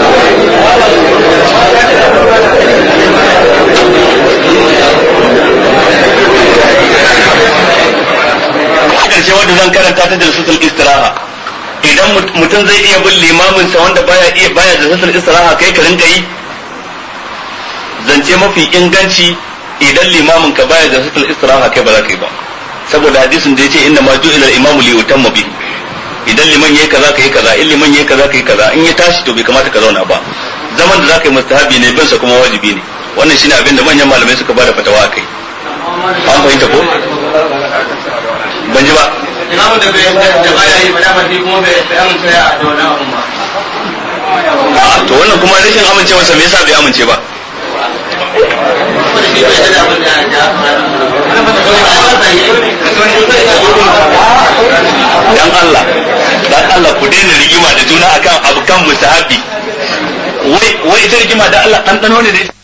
ƙarshe wanda zan karanta ta jalsatul istiraha idan mutum zai iya bin limamin sa wanda baya jalsatul istiraha kai ka rinka yi zance mafi inganci idan limamin ka baya jalsatul istiraha kai ba za ka yi ba saboda hadisin da yace inna ma ju'ila al-imamu li yutamma bihi idan liman yayi kaza kai kaza in liman yayi kaza kai kaza in ya tashi to bai kamata ka zauna ba zaman da zaka yi mustahabi ne bin sa kuma wajibi ne wannan shine abin da manyan malamai suka bada fatawa akai an fahimta ko ban ji ba
imamu da baya yi ba dama shi kuma bai amince da wannan abun ba
to wannan kuma rashin amincewa sa me yasa bai amince ba dan Allah ku daina rigima da juna akan abu kan mustahabi wai ita rigima da Allah dan dano ne